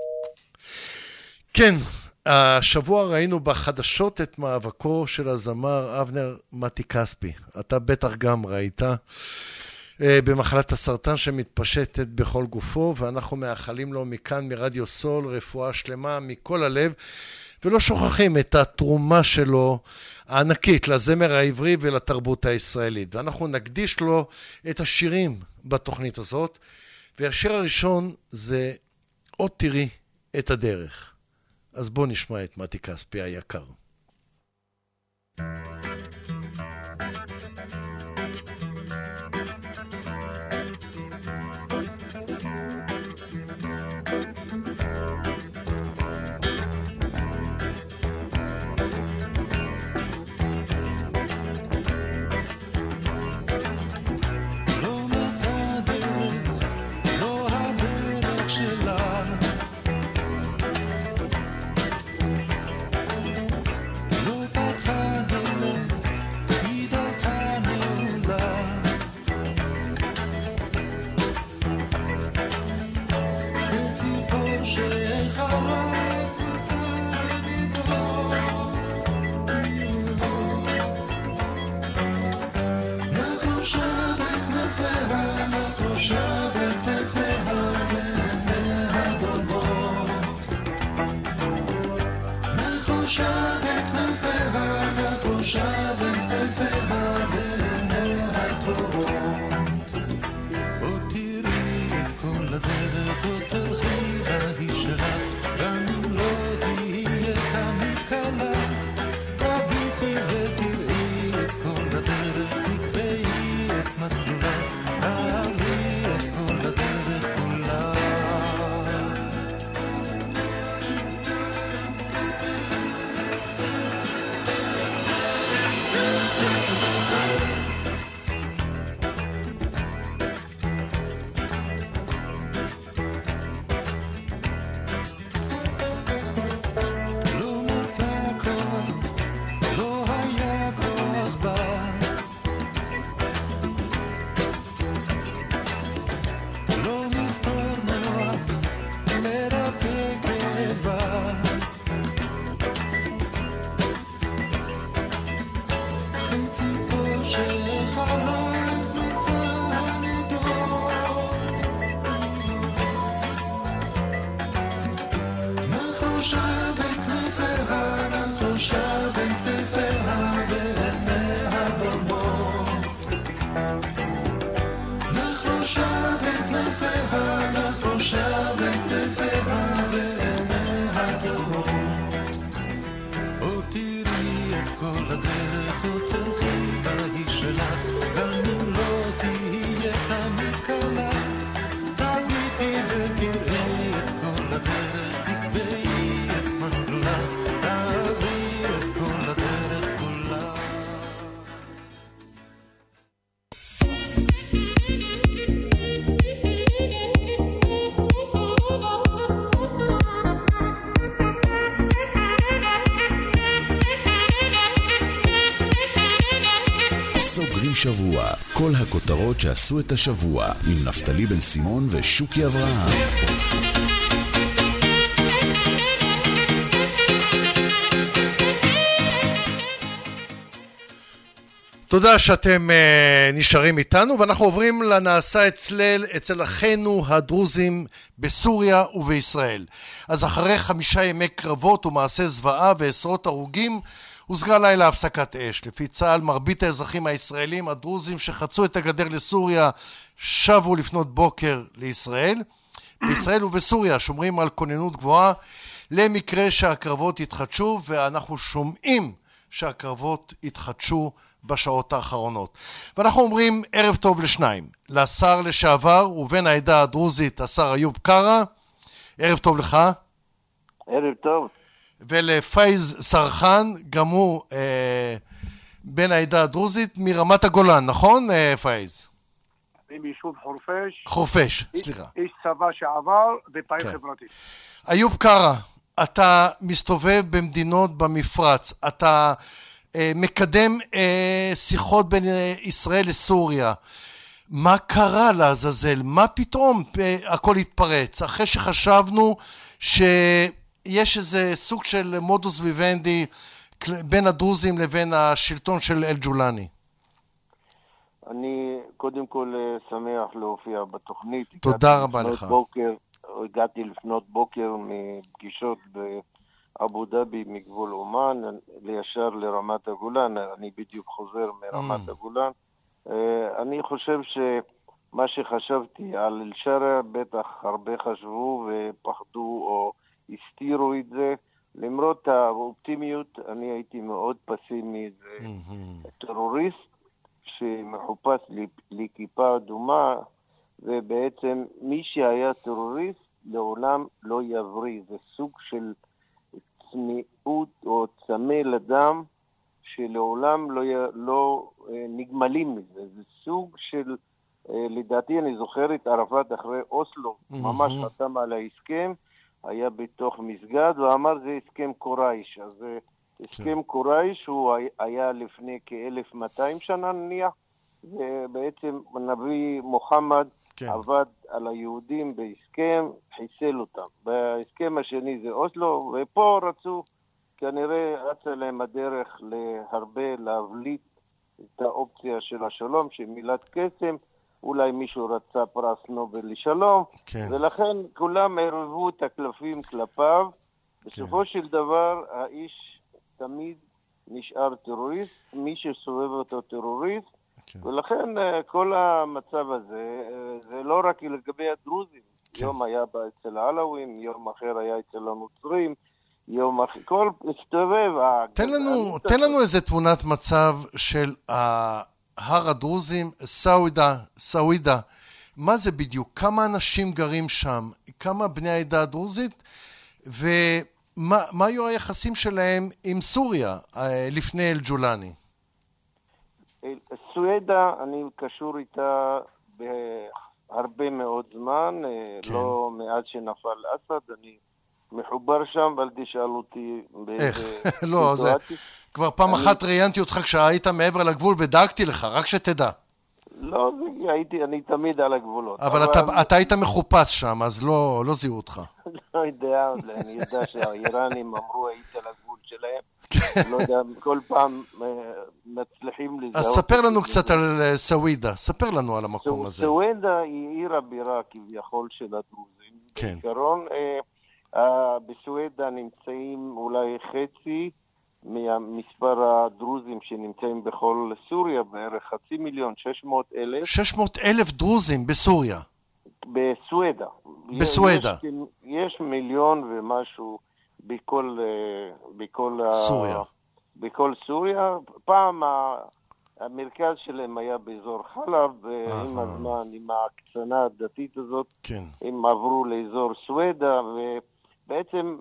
כן, השבוע ראינו בחדשות את מאבקו של הזמר אבנר מתי כספי. אתה בטח גם ראית. במחלת הסרטן שמתפשטת בכל גופו, ואנחנו מאחלים לו מכאן מרדיו סול רפואה שלמה מכל הלב, ולא שוכחים את התרומה שלו הענקית לזמר העברי ולתרבות הישראלית. ואנחנו נקדיש לו את השירים בתוכנית הזאת, והשיר הראשון זה עוד תראי את הדרך. אז בוא נשמע את מתי כספי היקר. שבוע, כל הכותרות שעשו את השבוע, עם נפתלי בן סימון ושוקי אברהם. תודה שאתם uh, נשארים איתנו, ואנחנו עוברים לנעשה אצל, אצל אחינו הדרוזים בסוריה ובישראל. אז אחרי חמישה ימי קרבות ומעשי זוועה ועשרות הרוגים, הושגה לילה הפסקת אש. לפי צה"ל, מרבית האזרחים הישראלים הדרוזים שחצו את הגדר לסוריה שבו לפנות בוקר לישראל. בישראל ובסוריה שומרים על כוננות גבוהה למקרה שהקרבות יתחדשו, ואנחנו שומעים שהקרבות יתחדשו בשעות האחרונות. ואנחנו אומרים ערב טוב לשניים, לשר לשעבר ובן העדה הדרוזית, השר איוב קרא. ערב טוב לך. ערב טוב. ולפייז סרחן, גם הוא אה, בן העדה הדרוזית מרמת הגולן, נכון אה, פייז? מיישוב חורפיש. חורפיש, סליחה. איש צבא שעבר ופעיל כן. חברתי. איוב קרא, אתה מסתובב במדינות במפרץ, אתה אה, מקדם אה, שיחות בין אה, ישראל לסוריה. מה קרה לעזאזל? מה פתאום אה, הכל התפרץ? אחרי שחשבנו ש... יש איזה סוג של מודוס ויבנדי בין הדרוזים לבין השלטון של אל-ג'ולני. אני קודם כל שמח להופיע בתוכנית. תודה רבה לך. בוקר, הגעתי לפנות בוקר מפגישות באבו דאבי מגבול אומן, לישר לרמת הגולן, אני בדיוק חוזר מרמת mm. הגולן. אני חושב שמה שחשבתי על אל-שרה, בטח הרבה חשבו ופחדו או הסתירו את זה, למרות האופטימיות, אני הייתי מאוד פסימי, זה mm-hmm. טרוריסט שמחופש לכיפה אדומה, ובעצם מי שהיה טרוריסט לעולם לא יבריא, זה סוג של צניעות או צמא לדם, שלעולם לא, לא נגמלים מזה, זה סוג של, לדעתי אני זוכר את ערפאת אחרי אוסלו, mm-hmm. ממש חתם על ההסכם, היה בתוך מסגד, ואמר זה הסכם קורייש. אז הסכם קורייש הוא היה לפני כ-אלף מאתיים שנה נניח, ובעצם הנביא מוחמד כן. עבד על היהודים בהסכם, חיסל אותם. בהסכם השני זה אוסלו, ופה רצו, כנראה אצה להם הדרך להרבה להבליט את האופציה של השלום, שמילת קסם, אולי מישהו רצה פרס נובל לשלום, כן. ולכן כולם ערבו את הקלפים כלפיו. כן. בסופו של דבר, האיש תמיד נשאר טרוריסט, מי שסובב אותו טרוריסט, כן. ולכן כל המצב הזה, זה לא רק לגבי הדרוזים. כן. יום היה אצל העלווים, יום אחר היה אצל הנוצרים, יום אחר, כל מסתובב. תן לנו, תן לנו איזה תמונת מצב של ה... הר הדרוזים, סעודה, סעודה, מה זה בדיוק? כמה אנשים גרים שם? כמה בני העדה הדרוזית? ומה מה היו היחסים שלהם עם סוריה לפני אל-ג'ולני? סעודה, אני קשור איתה בהרבה מאוד זמן, כן. לא מעט שנפל אסד, אני מחובר שם, אבל תשאל אותי... איך? לא, זה... כבר פעם אחת ראיינתי אותך כשהיית מעבר לגבול ודאגתי לך, רק שתדע. לא, הייתי, אני תמיד על הגבולות. אבל אתה היית מחופש שם, אז לא זיהו אותך. לא יודע, אני יודע שהאיראנים אמרו היית על הגבול שלהם. לא יודע, כל פעם מצליחים לזהות. אז ספר לנו קצת על סעודה, ספר לנו על המקום הזה. סעודה היא עיר הבירה כביכול של הדרוזים. כן. בעיקרון, בסעודה נמצאים אולי חצי, ממספר הדרוזים שנמצאים בכל סוריה, בערך חצי מיליון, שש מאות אלף. שש מאות אלף דרוזים בסוריה? בסעודה. בסעודה. יש, יש מיליון ומשהו בכל, בכל סוריה. ה, בכל סוריה. פעם המרכז שלהם היה באזור חלב, ועם הזמן, עם ההקצנה הדתית הזאת, כן. הם עברו לאזור סעודה, ובעצם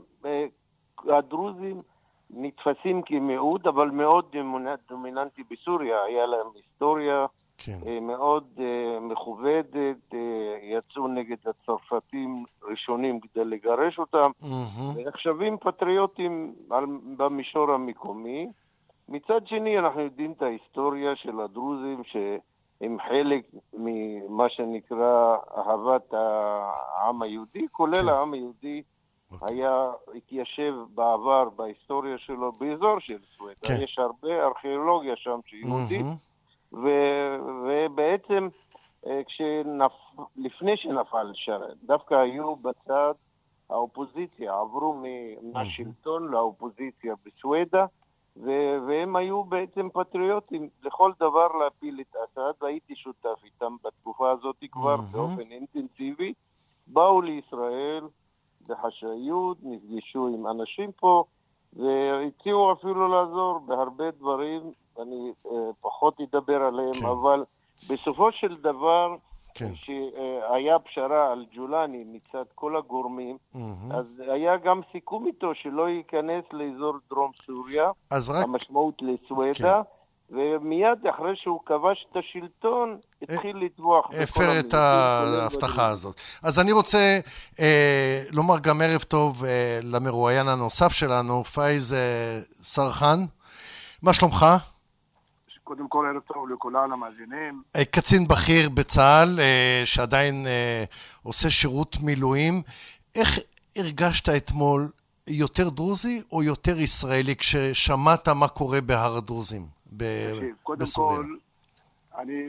הדרוזים נתפסים כמיעוט, אבל מאוד דומיננטי בסוריה. היה להם היסטוריה כן. מאוד uh, מכובדת, uh, יצאו נגד הצרפתים ראשונים כדי לגרש אותם, mm-hmm. ונחשבים פטריוטים על, במישור המקומי. מצד שני, אנחנו יודעים את ההיסטוריה של הדרוזים, שהם חלק ממה שנקרא אהבת העם היהודי, כולל כן. העם היהודי, היה התיישב בעבר בהיסטוריה שלו באזור של סעודה. כן. יש הרבה ארכיאולוגיה שם שיהודית, mm-hmm. ו- ובעצם כשנפ... לפני שנפל שרת, דווקא היו בצד האופוזיציה, עברו מהשלטון mm-hmm. לאופוזיציה בסעודה, ו- והם היו בעצם פטריוטים לכל דבר להפיל את אסד, והייתי שותף איתם בתקופה הזאת כבר mm-hmm. באופן אינטנסיבי. באו לישראל בחשאיות, נפגשו עם אנשים פה, והציעו אפילו לעזור בהרבה דברים, אני אה, פחות אדבר עליהם, כן. אבל בסופו של דבר, כן. שהיה פשרה על ג'ולני מצד כל הגורמים, mm-hmm. אז היה גם סיכום איתו שלא ייכנס לאזור דרום סוריה, רק... המשמעות לסעודה, כן. ומיד אחרי שהוא כבש את השלטון, התחיל לטבוח. הפר את ההבטחה הזאת. אז אני רוצה אה, לומר גם ערב טוב אה, למרואיין הנוסף שלנו, פאיז אה, סרחן. מה שלומך? קודם כל ערב טוב לכולם המאזינים. אה, קצין בכיר בצה"ל, אה, שעדיין אה, עושה שירות מילואים. איך הרגשת אתמול, יותר דרוזי או יותר ישראלי, כששמעת מה קורה בהר הדרוזים? קודם כל, אני,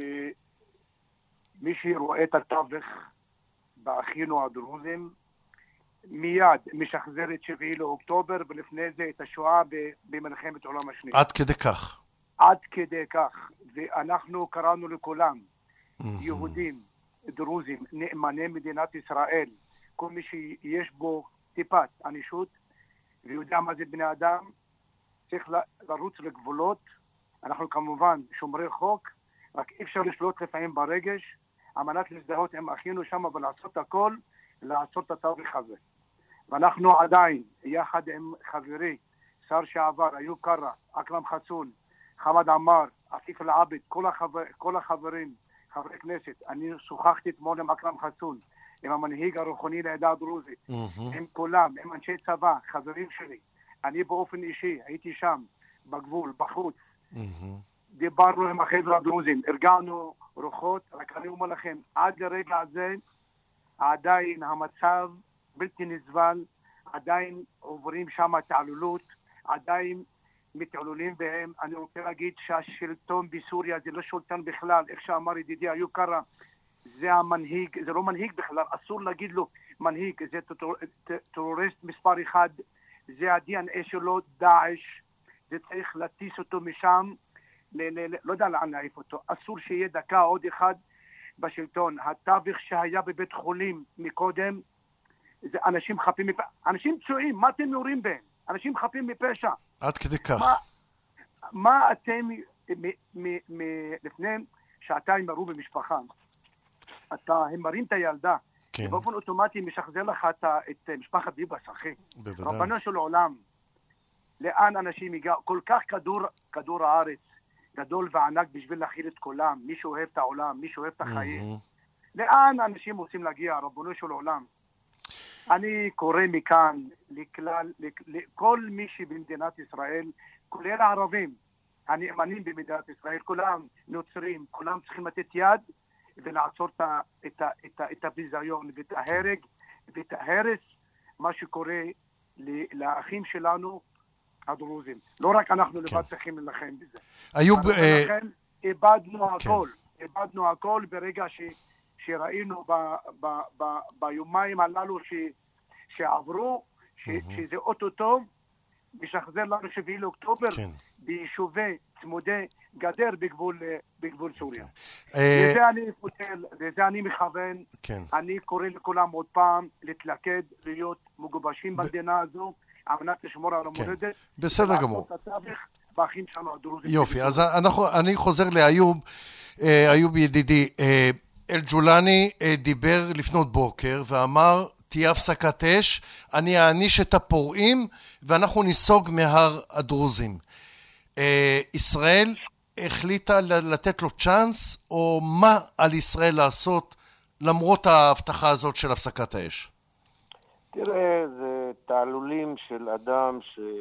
מי שרואה את התווך באחינו הדרוזים, מיד משחזר את שבעה לאוקטובר, ולפני זה את השואה במלחמת העולם השנייה. עד כדי כך. עד כדי כך. ואנחנו קראנו לכולם, יהודים, דרוזים, נאמני מדינת ישראל, כל מי שיש בו טיפת אנישות, ויודע מה זה בני אדם, צריך לרוץ לגבולות. אנחנו כמובן שומרי חוק, רק אי אפשר לשלוט לפעמים ברגש, על מנת להזדהות עם אחינו שם ולעשות הכל, לעשות את התווך הזה. ואנחנו עדיין, יחד עם חברי, שר שעבר, איוב קרא, אכרם חסון, חמד עמאר, עפיף אל-עבד, כל, החבר, כל החברים, חברי כנסת, אני שוחחתי אתמול עם אכרם חסון, עם המנהיג הרוחני לעדה הדרוזית, mm-hmm. עם כולם, עם אנשי צבא, חברים שלי. אני באופן אישי, הייתי שם, בגבול, בחוץ. Mm-hmm. דיברנו עם החבר'ה הדרוזים, הרגענו רוחות, רק אני אומר לכם, עד לרגע הזה, עדיין המצב בלתי נסבל, עדיין עוברים שם תעלולות, עדיין מתעלולים בהם. אני רוצה להגיד שהשלטון בסוריה זה לא שולטן בכלל, איך שאמר ידידי איוב קרא, זה המנהיג, זה לא מנהיג בכלל, אסור להגיד לו מנהיג, זה טרוריסט מספר אחד, זה ה-די אן איי שלו, דאעש, זה צריך להטיס אותו משם, ל- ל- לא יודע לאן להעיף אותו, אסור שיהיה דקה עוד אחד בשלטון. התווך שהיה בבית חולים מקודם, זה אנשים חפים מפשע, אנשים פצועים, מה אתם יורים בהם? אנשים חפים מפשע. עד כדי כך. מה, מה אתם, מ- מ- מ- לפני שעתיים מרו במשפחה, אתה הם מרים את הילדה, כן. ובאופן אוטומטי משחזר לך את, את משפחת ביבס, אחי. בוודאי. רבנו של עולם, לאן אנשים יגעו? כל כך כדור, כדור הארץ, גדול וענק בשביל להכיל את כולם, מי שאוהב את העולם, מי שאוהב את החיים. Mm-hmm. לאן אנשים רוצים להגיע, רבנו של עולם? אני קורא מכאן לכלל, לכל מי שבמדינת ישראל, כולל הערבים, הנאמנים במדינת ישראל, כולם נוצרים, כולם צריכים לתת יד ולעצור את, את, את, את הביזיון ואת ההרג ואת ההרס, מה שקורה לאחים שלנו הדרוזים. לא רק אנחנו לבד צריכים ללחם בזה. איוב... ולכן איבדנו הכל, איבדנו הכל ברגע ש... שראינו ב, ב, ב, ביומיים הללו ש, שעברו, ש, mm-hmm. שזה אוטוטו, משחזר לנו שבעה לאוקטובר, כן. ביישובי צמודי גדר בגבול, בגבול סוריה. Okay. לזה uh... אני פותל, לזה אני מכוון, כן. אני קורא לכולם עוד פעם להתלכד, להיות מגובשים ב... במדינה הזו, על מנת לשמור על המולדת. כן. בסדר גמור. באחים שלנו הדרוזים. יופי, אז אנחנו, אני חוזר לאיוב, איוב ידידי, אל-ג'ולני דיבר לפנות בוקר ואמר, תהיה הפסקת אש, אני אעניש את הפורעים ואנחנו ניסוג מהר הדרוזים. ישראל החליטה לתת לו צ'אנס, או מה על ישראל לעשות למרות ההבטחה הזאת של הפסקת האש? תראה, זה תעלולים של אדם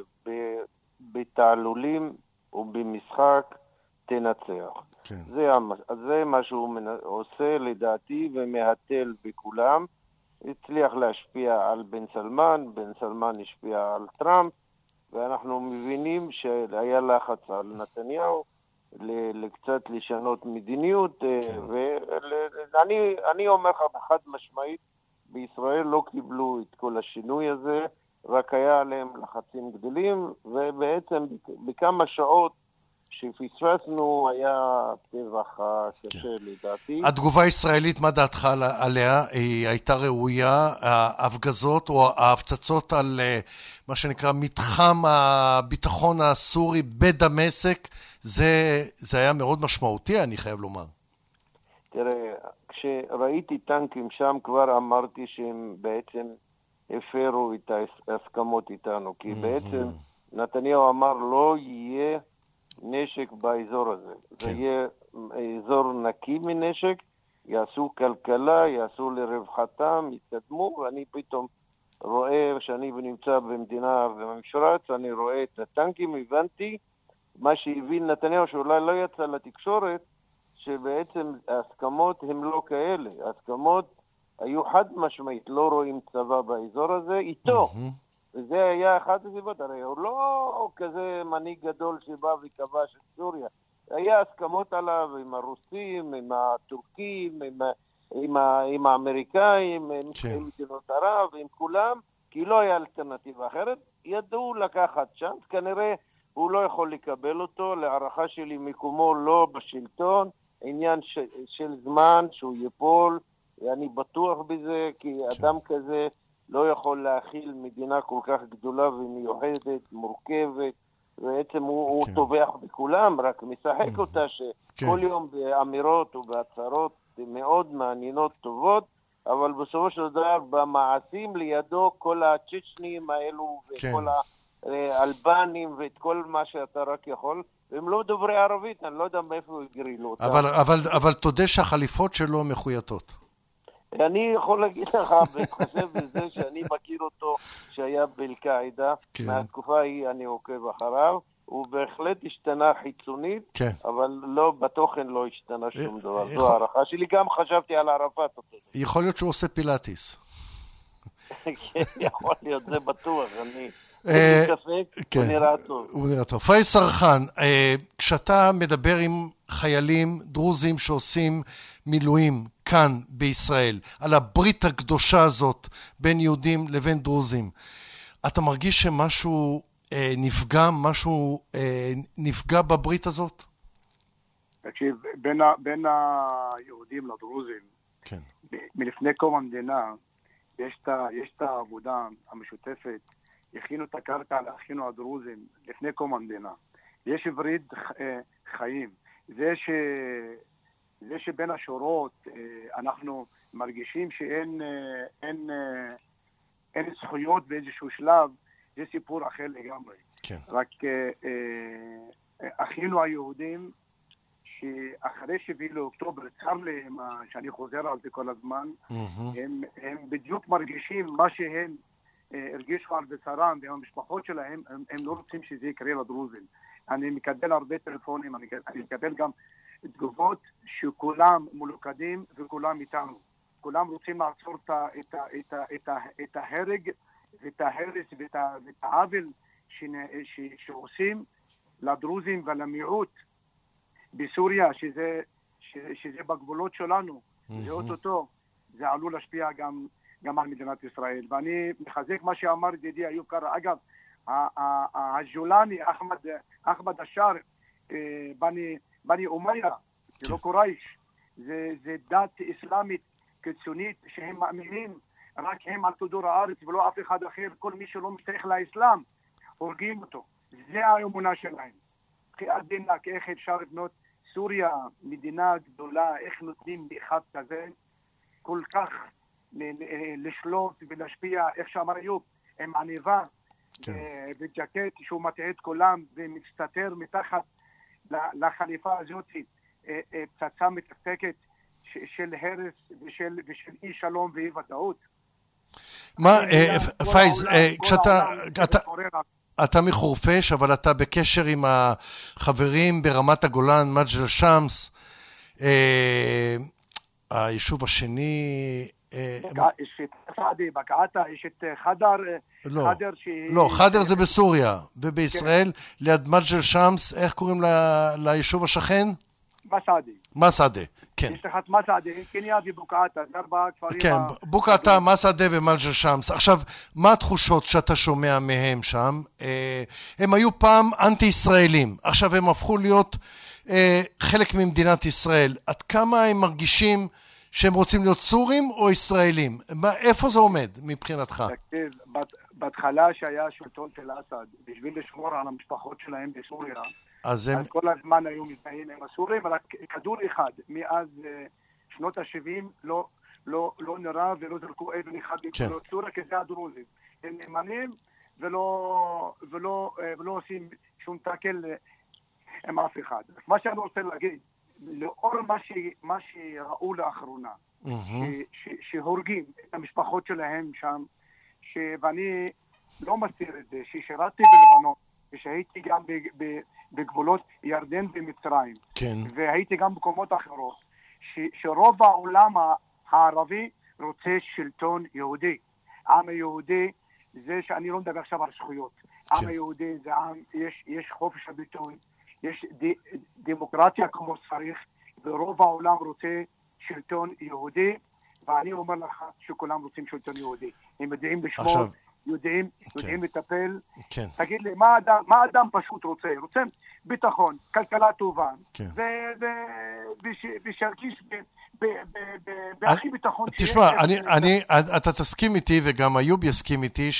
שבתעלולים ובמשחק תנצח. כן. זה, זה מה שהוא עושה לדעתי ומהתל בכולם. הצליח להשפיע על בן סלמן, בן סלמן השפיע על טראמפ, ואנחנו מבינים שהיה לחץ על נתניהו לקצת לשנות מדיניות, כן. ואני אני אומר לך בחד משמעית, בישראל לא קיבלו את כל השינוי הזה, רק היה עליהם לחצים גדולים, ובעצם בכמה שעות שפספסנו היה טבח קשה לדעתי. התגובה הישראלית, מה דעתך עליה? היא הייתה ראויה, ההפגזות או ההפצצות על מה שנקרא מתחם הביטחון הסורי בדמשק, זה, זה היה מאוד משמעותי, אני חייב לומר. תראה, כשראיתי טנקים שם כבר אמרתי שהם בעצם הפרו את ההסכמות איתנו, כי בעצם נתניהו אמר לא יהיה נשק באזור הזה. כן. זה יהיה אזור נקי מנשק, יעשו כלכלה, יעשו לרווחתם, יתקדמו, ואני פתאום רואה שאני נמצא במדינה ובמשרץ, אני רואה את הטנקים, הבנתי מה שהבין נתניהו שאולי לא יצא לתקשורת, שבעצם ההסכמות הם לא כאלה. ההסכמות היו חד משמעית, לא רואים צבא באזור הזה, איתו. Mm-hmm. וזה היה אחת הסיבות, הרי הוא לא כזה מנהיג גדול שבא וכבש את סוריה, היה הסכמות עליו עם הרוסים, עם הטורקים, עם, עם, עם האמריקאים, עם, כן. עם מדינות ערב, עם כולם, כי לא היה אלטרנטיבה אחרת. ידעו לקחת צ'אנס, כנראה הוא לא יכול לקבל אותו, להערכה שלי מקומו לא בשלטון, עניין ש, של זמן שהוא יפול, אני בטוח בזה, כי כן. אדם כזה לא יכול להכיל מדינה כל כך גדולה ומיוחדת, מורכבת, בעצם הוא, כן. הוא טובח בכולם, רק משחק אותה שכל כן. יום באמירות ובהצהרות מאוד מעניינות טובות, אבל בסופו של דבר במעשים לידו כל הצ'צ'נים האלו וכל כן. האלבנים ואת כל מה שאתה רק יכול, הם לא דוברי ערבית, אני לא יודע מאיפה הגרילו אותם. אבל, אבל, אבל תודה שהחליפות שלו מחויטות. אני יכול להגיד לך, בהתחשב בזה שאני מכיר אותו שהיה באל-קאעידה, כן. מהתקופה ההיא אני עוקב אחריו, הוא בהחלט השתנה חיצונית, כן. אבל לא, בתוכן לא השתנה שום דבר. יכול... זו הערכה שלי, גם חשבתי על ערפאת. יכול להיות שהוא עושה פילאטיס. יכול להיות, זה בטוח, אני... אין ספק, הוא נראה טוב. הוא נראה טוב. פאיז סרחאן, כשאתה מדבר עם חיילים דרוזים שעושים מילואים כאן בישראל, על הברית הקדושה הזאת בין יהודים לבין דרוזים, אתה מרגיש שמשהו אה, נפגע, משהו אה, נפגע בברית הזאת? תקשיב, בין, ה, בין היהודים לדרוזים, כן. מלפני קום המדינה, יש את, יש את העבודה המשותפת, הכינו את הקרקע לאחינו הדרוזים לפני קום המדינה. יש ברית חיים. זה ש... זה שבין השורות אנחנו מרגישים שאין אין, אין זכויות באיזשהו שלב, זה סיפור אחר לגמרי. כן. רק אחינו היהודים שאחרי שבעה לאוקטובר, צר להם שאני חוזר על זה כל הזמן, mm-hmm. הם, הם בדיוק מרגישים מה שהם הרגישו על בשרם ועם המשפחות שלהם, הם, הם לא רוצים שזה יקרה לדרוזים. אני מקבל הרבה טלפונים, אני, אני מקבל גם תגובות שכולם מולוכדים וכולם איתנו. כולם רוצים לעצור את, את, את, את, את ההרג ואת ההרס ואת, ואת העוול ש, ש, שעושים לדרוזים ולמיעוט בסוריה, שזה, ש, שזה בגבולות שלנו. Mm-hmm. זה אותו, זה עלול להשפיע גם גם על מדינת ישראל. ואני מחזק מה שאמר ידידי איוב קרא. אגב, הג'ולני, אחמד, אחמד השאר, בני, בני אומיה, זה לא קורייש. זה, זה דת אסלאמית קיצונית שהם מאמינים, רק הם על כדור הארץ ולא אף אחד אחר. כל מי שלא משתייך לאסלאם, הורגים אותו. זה האמונה שלהם. חייאת דינק, איך אפשר לבנות סוריה, מדינה גדולה, איך נותנים לאחד כזה, כל כך לשלוט ולהשפיע, איך שאמר איוב, עם עניבה וג'קט שהוא מטעה את כולם ומצטטר מתחת לחליפה הזאת פצצה מתקתקת של הרס ושל אי שלום ואי ודאות. מה, פאיז, כשאתה אתה מחורפיש, אבל אתה בקשר עם החברים ברמת הגולן, מג'דל שמס, היישוב השני... יש את סעדי, בקעתה, יש את חדר, לא, חדר זה בסוריה, ובישראל, ליד מג'דל שמס, איך קוראים ליישוב השכן? מסעדה. מסעדה, כן. יש לך את מסעדה, קניה ובוקעתה, זה ארבעה כפרים... כן, בוקעתה, מסעדה ומג'דל שמס. עכשיו, מה התחושות שאתה שומע מהם שם? הם היו פעם אנטי-ישראלים, עכשיו הם הפכו להיות חלק ממדינת ישראל. עד כמה הם מרגישים שהם רוצים להיות סורים או ישראלים? איפה זה עומד מבחינתך? תקשיב, בהתחלה שהיה שלטון של אסד, בשביל לשמור על המשפחות שלהם בסוריה, אז הם... כל הזמן היו מזדהים עם הסורים, רק כדור אחד, מאז שנות ה-שבעים לא, לא, לא נראה ולא זרקו אבן אחד בגבולות סוריה, כי זה הדרוזים. הם נאמנים ולא, ולא, ולא עושים שום תקל עם אף אחד. מה שאני רוצה להגיד, לאור מה, ש, מה שראו לאחרונה, mm-hmm. ש, ש, שהורגים את המשפחות שלהם שם, ש, ואני לא מסתיר את זה, ששירתי בלבנון, ושהייתי גם ב, ב, בגבולות ירדן ומצרים, כן. והייתי גם במקומות אחרות, ש, שרוב העולם הערבי רוצה שלטון יהודי. העם היהודי זה שאני לא מדבר עכשיו על זכויות. העם כן. היהודי זה עם, יש, יש חופש הביטוי, יש ד, דמוקרטיה כמו צריך, ורוב העולם רוצה שלטון יהודי, ואני אומר לך שכולם רוצים שלטון יהודי. הם יודעים לשמור, עכשיו, יודעים, כן. יודעים לטפל. כן. תגיד לי, מה אדם, מה אדם פשוט רוצה? רוצה ביטחון, כלכלה טובה, כן. ושירגיש בהכי ביטחון. תשמע, אני, אני, אתה תסכים איתי, וגם איוב יסכים איתי,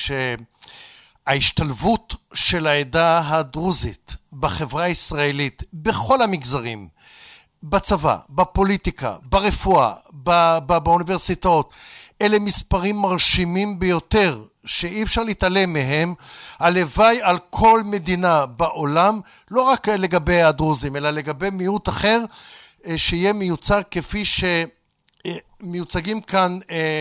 שההשתלבות של העדה הדרוזית בחברה הישראלית, בכל המגזרים, בצבא, בפוליטיקה, ברפואה, באוניברסיטאות, אלה מספרים מרשימים ביותר, שאי אפשר להתעלם מהם. הלוואי על כל מדינה בעולם, לא רק לגבי הדרוזים, אלא לגבי מיעוט אחר, שיהיה מיוצג כפי שמיוצגים כאן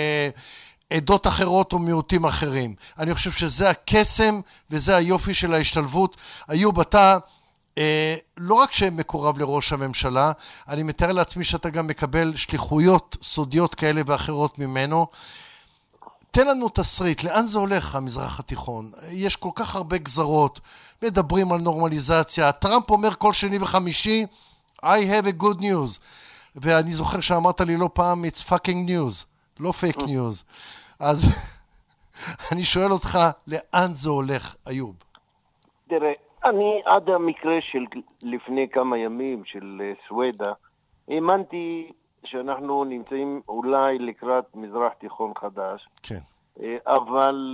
עדות אחרות או מיעוטים אחרים. אני חושב שזה הקסם וזה היופי של ההשתלבות. איוב, אתה לא רק שמקורב לראש הממשלה, אני מתאר לעצמי שאתה גם מקבל שליחויות סודיות כאלה ואחרות ממנו. תן לנו תסריט, לאן זה הולך המזרח התיכון? יש כל כך הרבה גזרות, מדברים על נורמליזציה, טראמפ אומר כל שני וחמישי, I have a good news, ואני זוכר שאמרת לי לא פעם, it's fucking news, לא fake news. אז אני שואל אותך, לאן זה הולך, איוב? תראה, אני עד המקרה של לפני כמה ימים של סווידה, האמנתי שאנחנו נמצאים אולי לקראת מזרח תיכון חדש. כן. אבל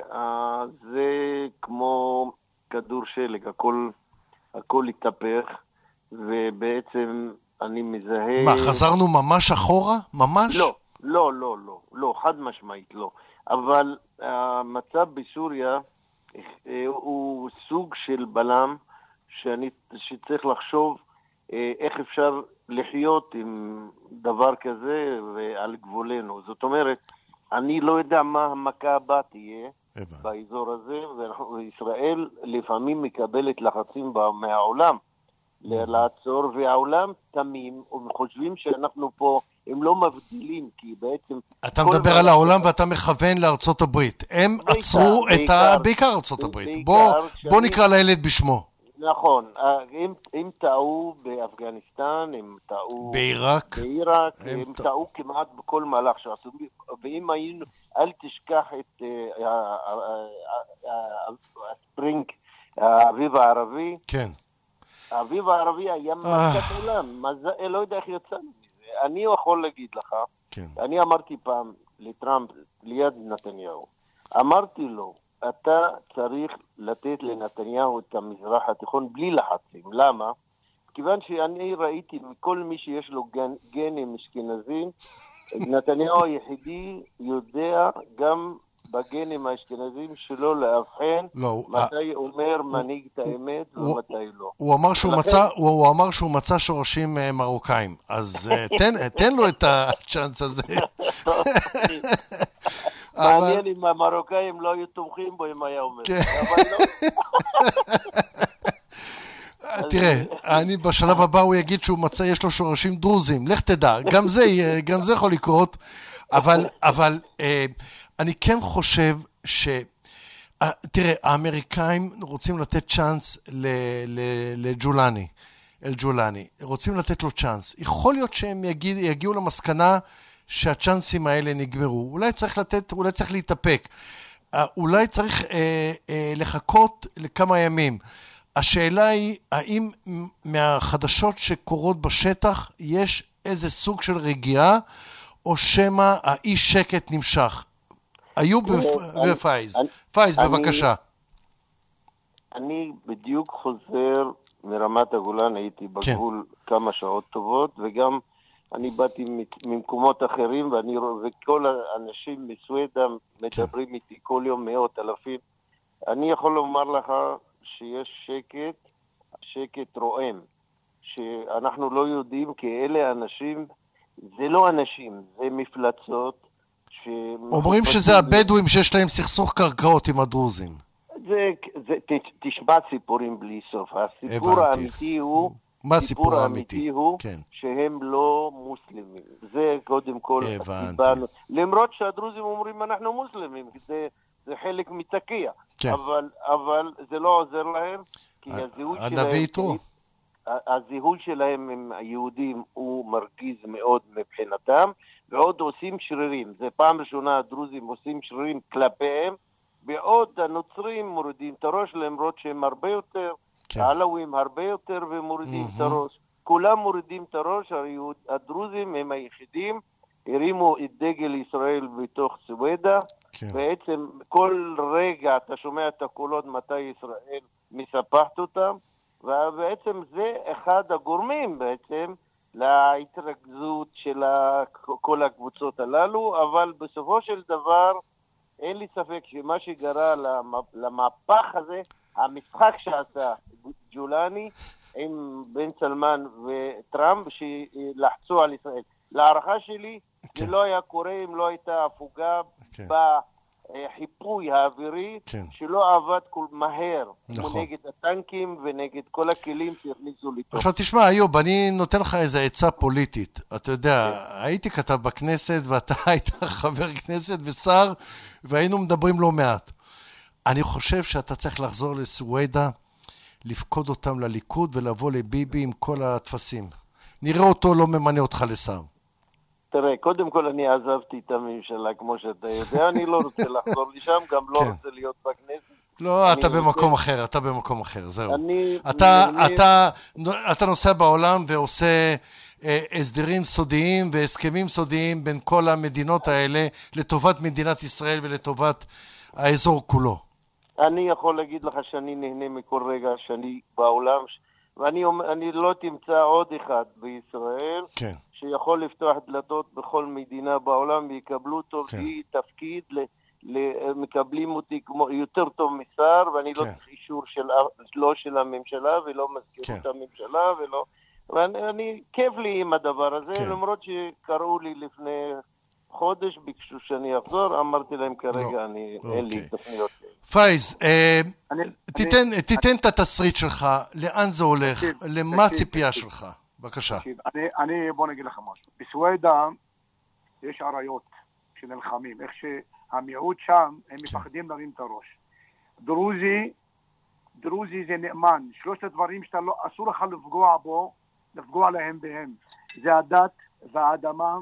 זה כמו כדור שלג, הכל, הכל התהפך, ובעצם אני מזהה... מה, חזרנו ממש אחורה? ממש? לא, לא, לא, לא, לא, חד משמעית לא. אבל המצב בסוריה הוא סוג של בלם שאני, שצריך לחשוב איך אפשר לחיות עם דבר כזה ועל גבולנו. זאת אומרת, אני לא יודע מה המכה הבאה תהיה באזור הזה, וישראל לפעמים מקבלת לחצים מהעולם לעצור, והעולם תמים, וחושבים שאנחנו פה, הם לא מבדילים, כי בעצם... אתה מדבר על העולם ואתה מכוון לארצות הברית. הם עצרו את ה... בעיקר ארצות הברית. בוא נקרא לילד בשמו. נכון, הם טעו באפגניסטן, הם טעו בעיראק, בעיראק, הם טעו כמעט בכל מהלך שעשו, ואם היינו, אל תשכח את הספרינג, האביב הערבי. כן. האביב הערבי היה מכת עולם, לא יודע איך יצא מזה. אני יכול להגיד לך, אני אמרתי פעם לטראמפ, ליד נתניהו, אמרתי לו, אתה צריך לתת לנתניהו את המזרח התיכון בלי לחצים. למה? כיוון שאני ראיתי מכל מי שיש לו גן, גנים אשכנזים, נתניהו היחידי יודע גם בגנים האשכנזים שלו להבחן לא, מתי הוא אומר מנהיג את האמת הוא, ומתי לא. הוא אמר שהוא, ולכן... מצא, הוא, הוא אמר שהוא מצא שורשים מרוקאים, אז תן, תן לו את הצ'אנס הזה. מעניין אם המרוקאים לא היו תומכים בו אם היה אומר. תראה, אני בשלב הבא הוא יגיד שהוא מצא, יש לו שורשים דרוזים, לך תדע, גם זה, גם זה יכול לקרות, אבל, אבל אני כן חושב ש... תראה, האמריקאים רוצים לתת צ'אנס לג'ולני, אל ג'ולני, רוצים לתת לו צ'אנס. יכול להיות שהם יגיעו למסקנה שהצ'אנסים האלה נגמרו. אולי צריך לתת, אולי צריך להתאפק. אולי צריך אה, אה, לחכות לכמה ימים. השאלה היא, האם מהחדשות שקורות בשטח יש איזה סוג של רגיעה, או שמה האי שקט נמשך? איוב ופייז. פייז, בבקשה. אני בדיוק חוזר מרמת הגולן, הייתי בגבול כמה שעות טובות, וגם אני באתי ממקומות אחרים, ואני, וכל האנשים מסווידה מדברים איתי כל יום מאות אלפים. אני יכול לומר לך שיש שקט, שקט רועם, שאנחנו לא יודעים, כי אלה אנשים, זה לא אנשים, זה מפלצות. אומרים שזה הבדואים שיש להם סכסוך קרקעות עם הדרוזים. זה, זה, תשמע סיפורים בלי סוף. הסיפור האמיתי הוא, מה הסיפור האמיתי? הוא כן. שהם לא מוסלמים. זה קודם כל סיפרנו. למרות שהדרוזים אומרים אנחנו מוסלמים, זה, זה חלק מתקיע. כן. אבל, אבל זה לא עוזר להם, כי הזהות שלהם... הנביא יתרו. הזיהוי שלהם עם היהודים הוא מרגיז מאוד מבחינתם, ועוד עושים שרירים. זה פעם ראשונה הדרוזים עושים שרירים כלפיהם, בעוד הנוצרים מורידים את הראש, למרות שהם הרבה יותר, כן. העלווים הרבה יותר ומורידים mm-hmm. את הראש. כולם מורידים את הראש, הדרוזים הם היחידים, הרימו את דגל ישראל בתוך סווידה, כן. בעצם כל רגע אתה שומע את הקולות מתי ישראל מספחת אותם, ובעצם זה אחד הגורמים בעצם להתרכזות של כל הקבוצות הללו, אבל בסופו של דבר אין לי ספק שמה שגרה למהפך הזה, המשחק שעשה ג'ולני עם בן סלמן וטראמפ שלחצו על ישראל. להערכה שלי זה לא היה קורה אם לא הייתה הפוגה בחיפוי האווירי שלא עבד כל מהר נגד הטנקים ונגד כל הכלים שהכניסו לתוך. עכשיו תשמע איוב, אני נותן לך איזו עצה פוליטית. אתה יודע, הייתי כתב בכנסת ואתה היית חבר כנסת ושר והיינו מדברים לא מעט. אני חושב שאתה צריך לחזור לסווידה, לפקוד אותם לליכוד ולבוא לביבי עם כל התפסים. נראה אותו לא ממנה אותך לשר. תראה, קודם כל אני עזבתי את הממשלה, כמו שאתה יודע, אני לא רוצה לחזור לשם, גם לא כן. רוצה להיות בכנסת. לא, אתה רוצה... במקום אחר, אתה במקום אחר, זהו. אני... אתה, אני... אתה, אתה נוסע בעולם ועושה אה, הסדרים סודיים והסכמים סודיים בין כל המדינות האלה, לטובת מדינת ישראל ולטובת האזור כולו. אני יכול להגיד לך שאני נהנה מכל רגע שאני בעולם, ואני אני לא תמצא עוד אחד בישראל, כן. שיכול לפתוח דלתות בכל מדינה בעולם ויקבלו אותו, כן. היא תפקיד, ל, ל, מקבלים אותי כמו, יותר טוב משר, ואני כן. לא צריך אישור של, לא של הממשלה ולא מזכירות כן. הממשלה, ולא, ואני, אני, כיף לי עם הדבר הזה, כן. למרות שקראו לי לפני חודש, ביקשו שאני אחזור, אמרתי להם כרגע, לא. אני, אוקיי. אין לי תוכניות. פייז, אה, אני, תיתן, אני, תיתן אני, את התסריט שלך, לאן זה הולך, תקשיב, למה תקשיב, ציפייה תקשיב. שלך? בבקשה. אני, אני, בוא נגיד לך משהו. בסווידה יש עריות שנלחמים. איך שהמיעוט שם, הם כן. מפחדים להרים את הראש. דרוזי, דרוזי זה נאמן. שלושת הדברים שאתה לא, אסור לך לפגוע בו, לפגוע להם בהם. זה הדת והאדמה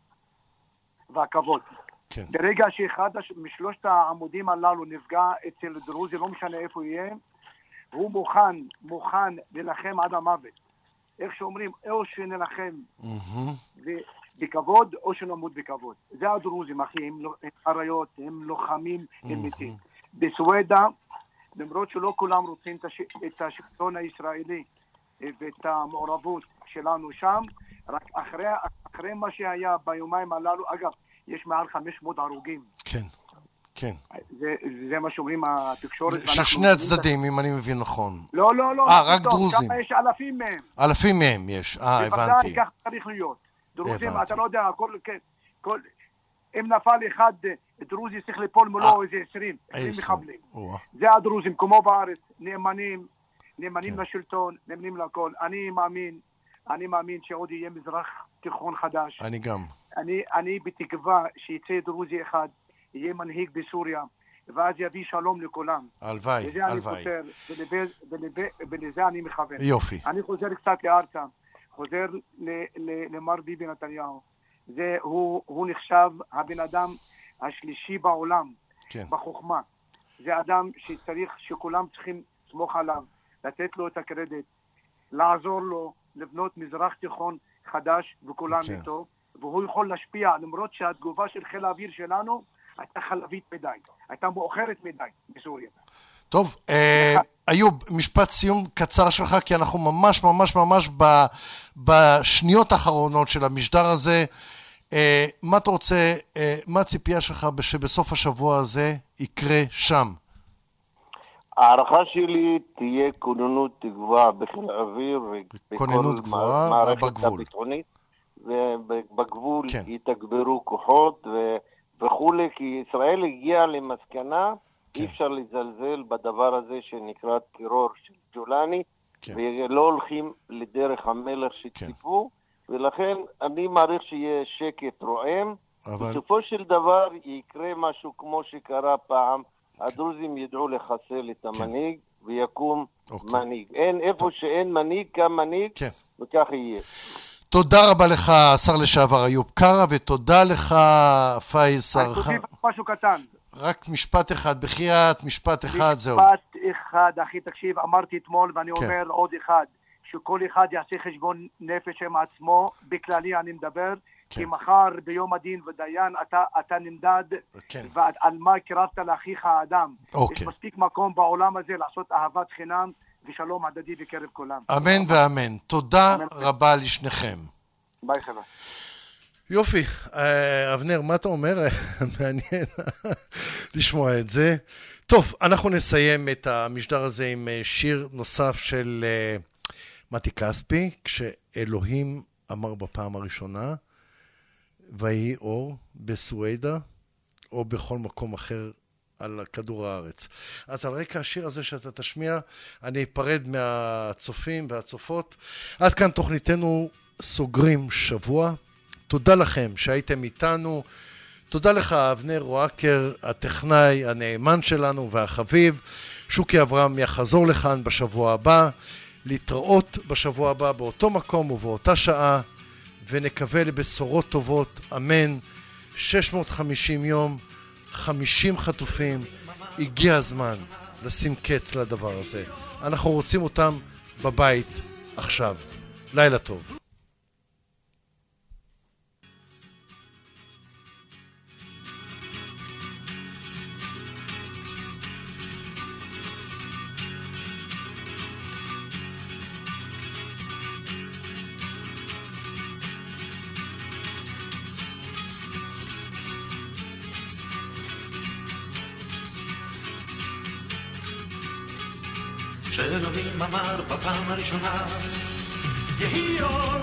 והכבוד. כן. ברגע שאחד משלושת העמודים הללו נפגע אצל דרוזי, לא משנה איפה יהיה, הוא מוכן, מוכן ללחם עד המוות. איך שאומרים, או שנלחם mm-hmm. בכבוד, או שנמות בכבוד. זה הדרוזים, אחי, הם עריות, הם לוחמים, הם mm-hmm. מתים. בסווידה, למרות שלא כולם רוצים את השלטון הישראלי ואת המעורבות שלנו שם, רק אחרי, אחרי מה שהיה ביומיים הללו, אגב, יש מעל חמש מאות הרוגים. כן, כן. זה, זה מה שאומרים התקשורת. ששני הצדדים, אם אני מבין נכון. לא, לא, לא. אה, רק דרוזים. כמה יש אלפים מהם. אלפים מהם יש, אה, הבנתי. בוודאי, כך צריך להיות. דרוזים, אתה לא יודע, כל, כל, אם נפל אחד דרוזי צריך ליפול מולו איזה עשרים, עשרים מחבלים. זה הדרוזים, כמו בארץ, נאמנים, נאמנים לשלטון, נאמנים לכל. אני מאמין, אני מאמין שעוד יהיה מזרח תיכון חדש. אני גם. אני, אני בתקווה שיצא דרוזי אחד, יהיה מנהיג בסוריה, ואז יביא שלום לכולם. הלוואי, הלוואי. ולזה אני מכוון. יופי. אני חוזר קצת לארצה, חוזר למר ביבי נתניהו. זה, הוא, הוא נחשב הבן אדם השלישי בעולם, כן. בחוכמה. זה אדם שצריך, שכולם צריכים לסמוך עליו, לתת לו את הקרדיט, לעזור לו, לבנות מזרח תיכון חדש וכולם כן. איתו, והוא יכול להשפיע, למרות שהתגובה של חיל האוויר שלנו הייתה חלבית מדי, הייתה מאוחרת מדי בסוריה. טוב, איוב, משפט סיום קצר שלך, כי אנחנו ממש ממש ממש בשניות האחרונות של המשדר הזה. מה אתה רוצה, מה הציפייה שלך שבסוף השבוע הזה יקרה שם? הערכה שלי תהיה כוננות גבוהה בחיל האוויר ובכל מערכת הביטחונית, ובגבול כן. יתגברו כוחות ו... וכולי, כי ישראל הגיעה למסקנה, כן. אי אפשר לזלזל בדבר הזה שנקרא טרור של ג'ולני, כן. ולא הולכים לדרך המלך שציפו, כן. ולכן אני מעריך שיהיה שקט רועם, אבל... בסופו של דבר יקרה משהו כמו שקרה פעם, כן. הדרוזים ידעו לחסל את המנהיג, ויקום אוקיי. מנהיג. אין איפה טוב. שאין מנהיג, קם מנהיג, כן. וכך יהיה. תודה רבה לך, השר לשעבר איוב קרא, ותודה לך, פאיז סרחן. אני חושב משהו קטן. רק משפט אחד, בחייאת, משפט אחד, זהו. משפט אחד, אחי, תקשיב, אמרתי אתמול ואני כן. אומר עוד אחד, שכל אחד יעשה חשבון נפש עם עצמו, בכללי אני מדבר, כן. כי מחר ביום הדין ודיין אתה, אתה נמדד, כן. ועל מה קרבת לאחיך האדם. אוקיי. יש מספיק מקום בעולם הזה לעשות אהבת חינם ושלום הדדי בקרב כולם. אמן ואמן. תודה אמן. רבה לשניכם. ביי חבר'ה. יופי, אה, אבנר, מה אתה אומר? מעניין לשמוע את זה. טוב, אנחנו נסיים את המשדר הזה עם אה, שיר נוסף של אה, מתי כספי, כשאלוהים אמר בפעם הראשונה, ויהי אור בסואדה, או בכל מקום אחר על כדור הארץ. אז על רקע השיר הזה שאתה תשמיע, אני אפרד מהצופים והצופות. עד כאן תוכניתנו סוגרים שבוע. תודה לכם שהייתם איתנו. תודה לך, אבנר רואקר, הטכנאי הנאמן שלנו והחביב. שוקי אברהם יחזור לכאן בשבוע הבא. להתראות בשבוע הבא באותו מקום ובאותה שעה, ונקווה לבשורות טובות. אמן. שש מאות וחמישים יום, חמישים חטופים. הגיע הזמן לשים קץ לדבר הזה. אנחנו רוצים אותם בבית עכשיו. לילה טוב. שאלוהים אמר בפעם הראשונה יהי אור,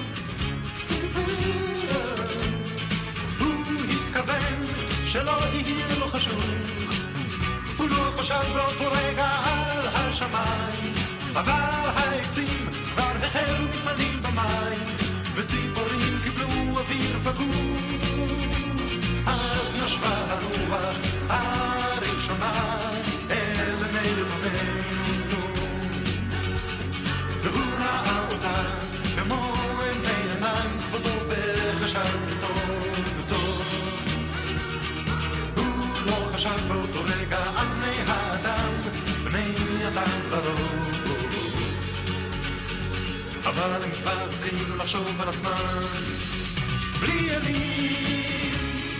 הוא התכוון שלא יהיה לו חשוך, הוא לא חשב באותו רגע על השמיים, אבל העצים כבר החלו מתמלאים במים, וציפורים קיבלו אוויר פגור. אז נשבה הרוח הראשונה אל עיני אלוהינו, והוא ראה אותה כמו עיני ענן כבודו, וחשב טוב טוב. הוא לא חשב באותו רגע על בני האדם, בני אדם לרוב, אבל הם כבר התחילו לחשוב על הזמן בלי אלים.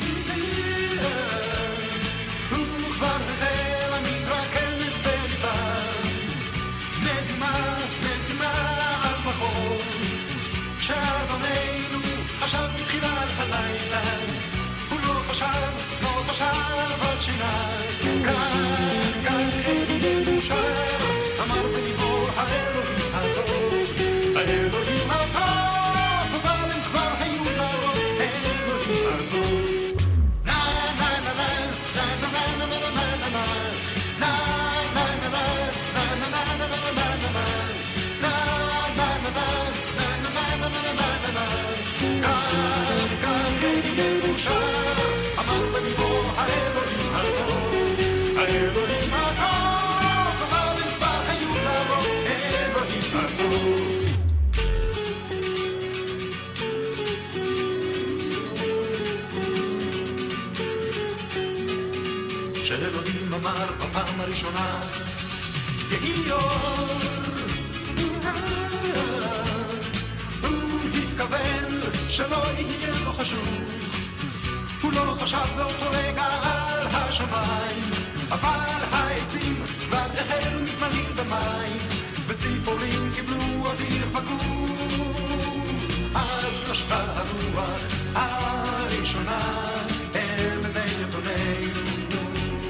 הוא כבר החל המתרקמת בליבם, נזימה, נזימה על מחור, שאדוננו חשב בתחילה על הלילה, הוא לא חשב, לא חשב על שינה. כך, כך אין מאושר, אמר בליבו האלוהים הטוב, האלוהים הטוב, אבל הם כבר היו לרוב, האלוהים הטוב. שאלוהים אמר בפעם הראשונה יהי אור, הוא התכוון שלא יהיה לו חשוך, הוא לא חשב באותו רגע על השמיים, אבל העצים כבר החלו מתמלאים במים, וציפורים קיבלו אוויר פגור. אז נשבה הרוח הראשונה אל עיני אדוננו,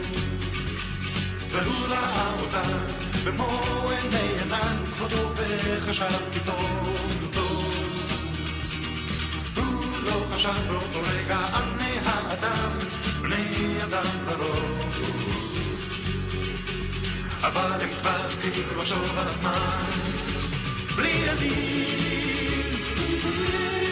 והוא ראה אותה במו עיני ענן כבודו, וחשב כי טוב טוב. הוא לא חשב באותו רגע על בני האדם, בני אדם לרוב, אבל הם כבר התחילו לחשוב על הזמן בלי ידים.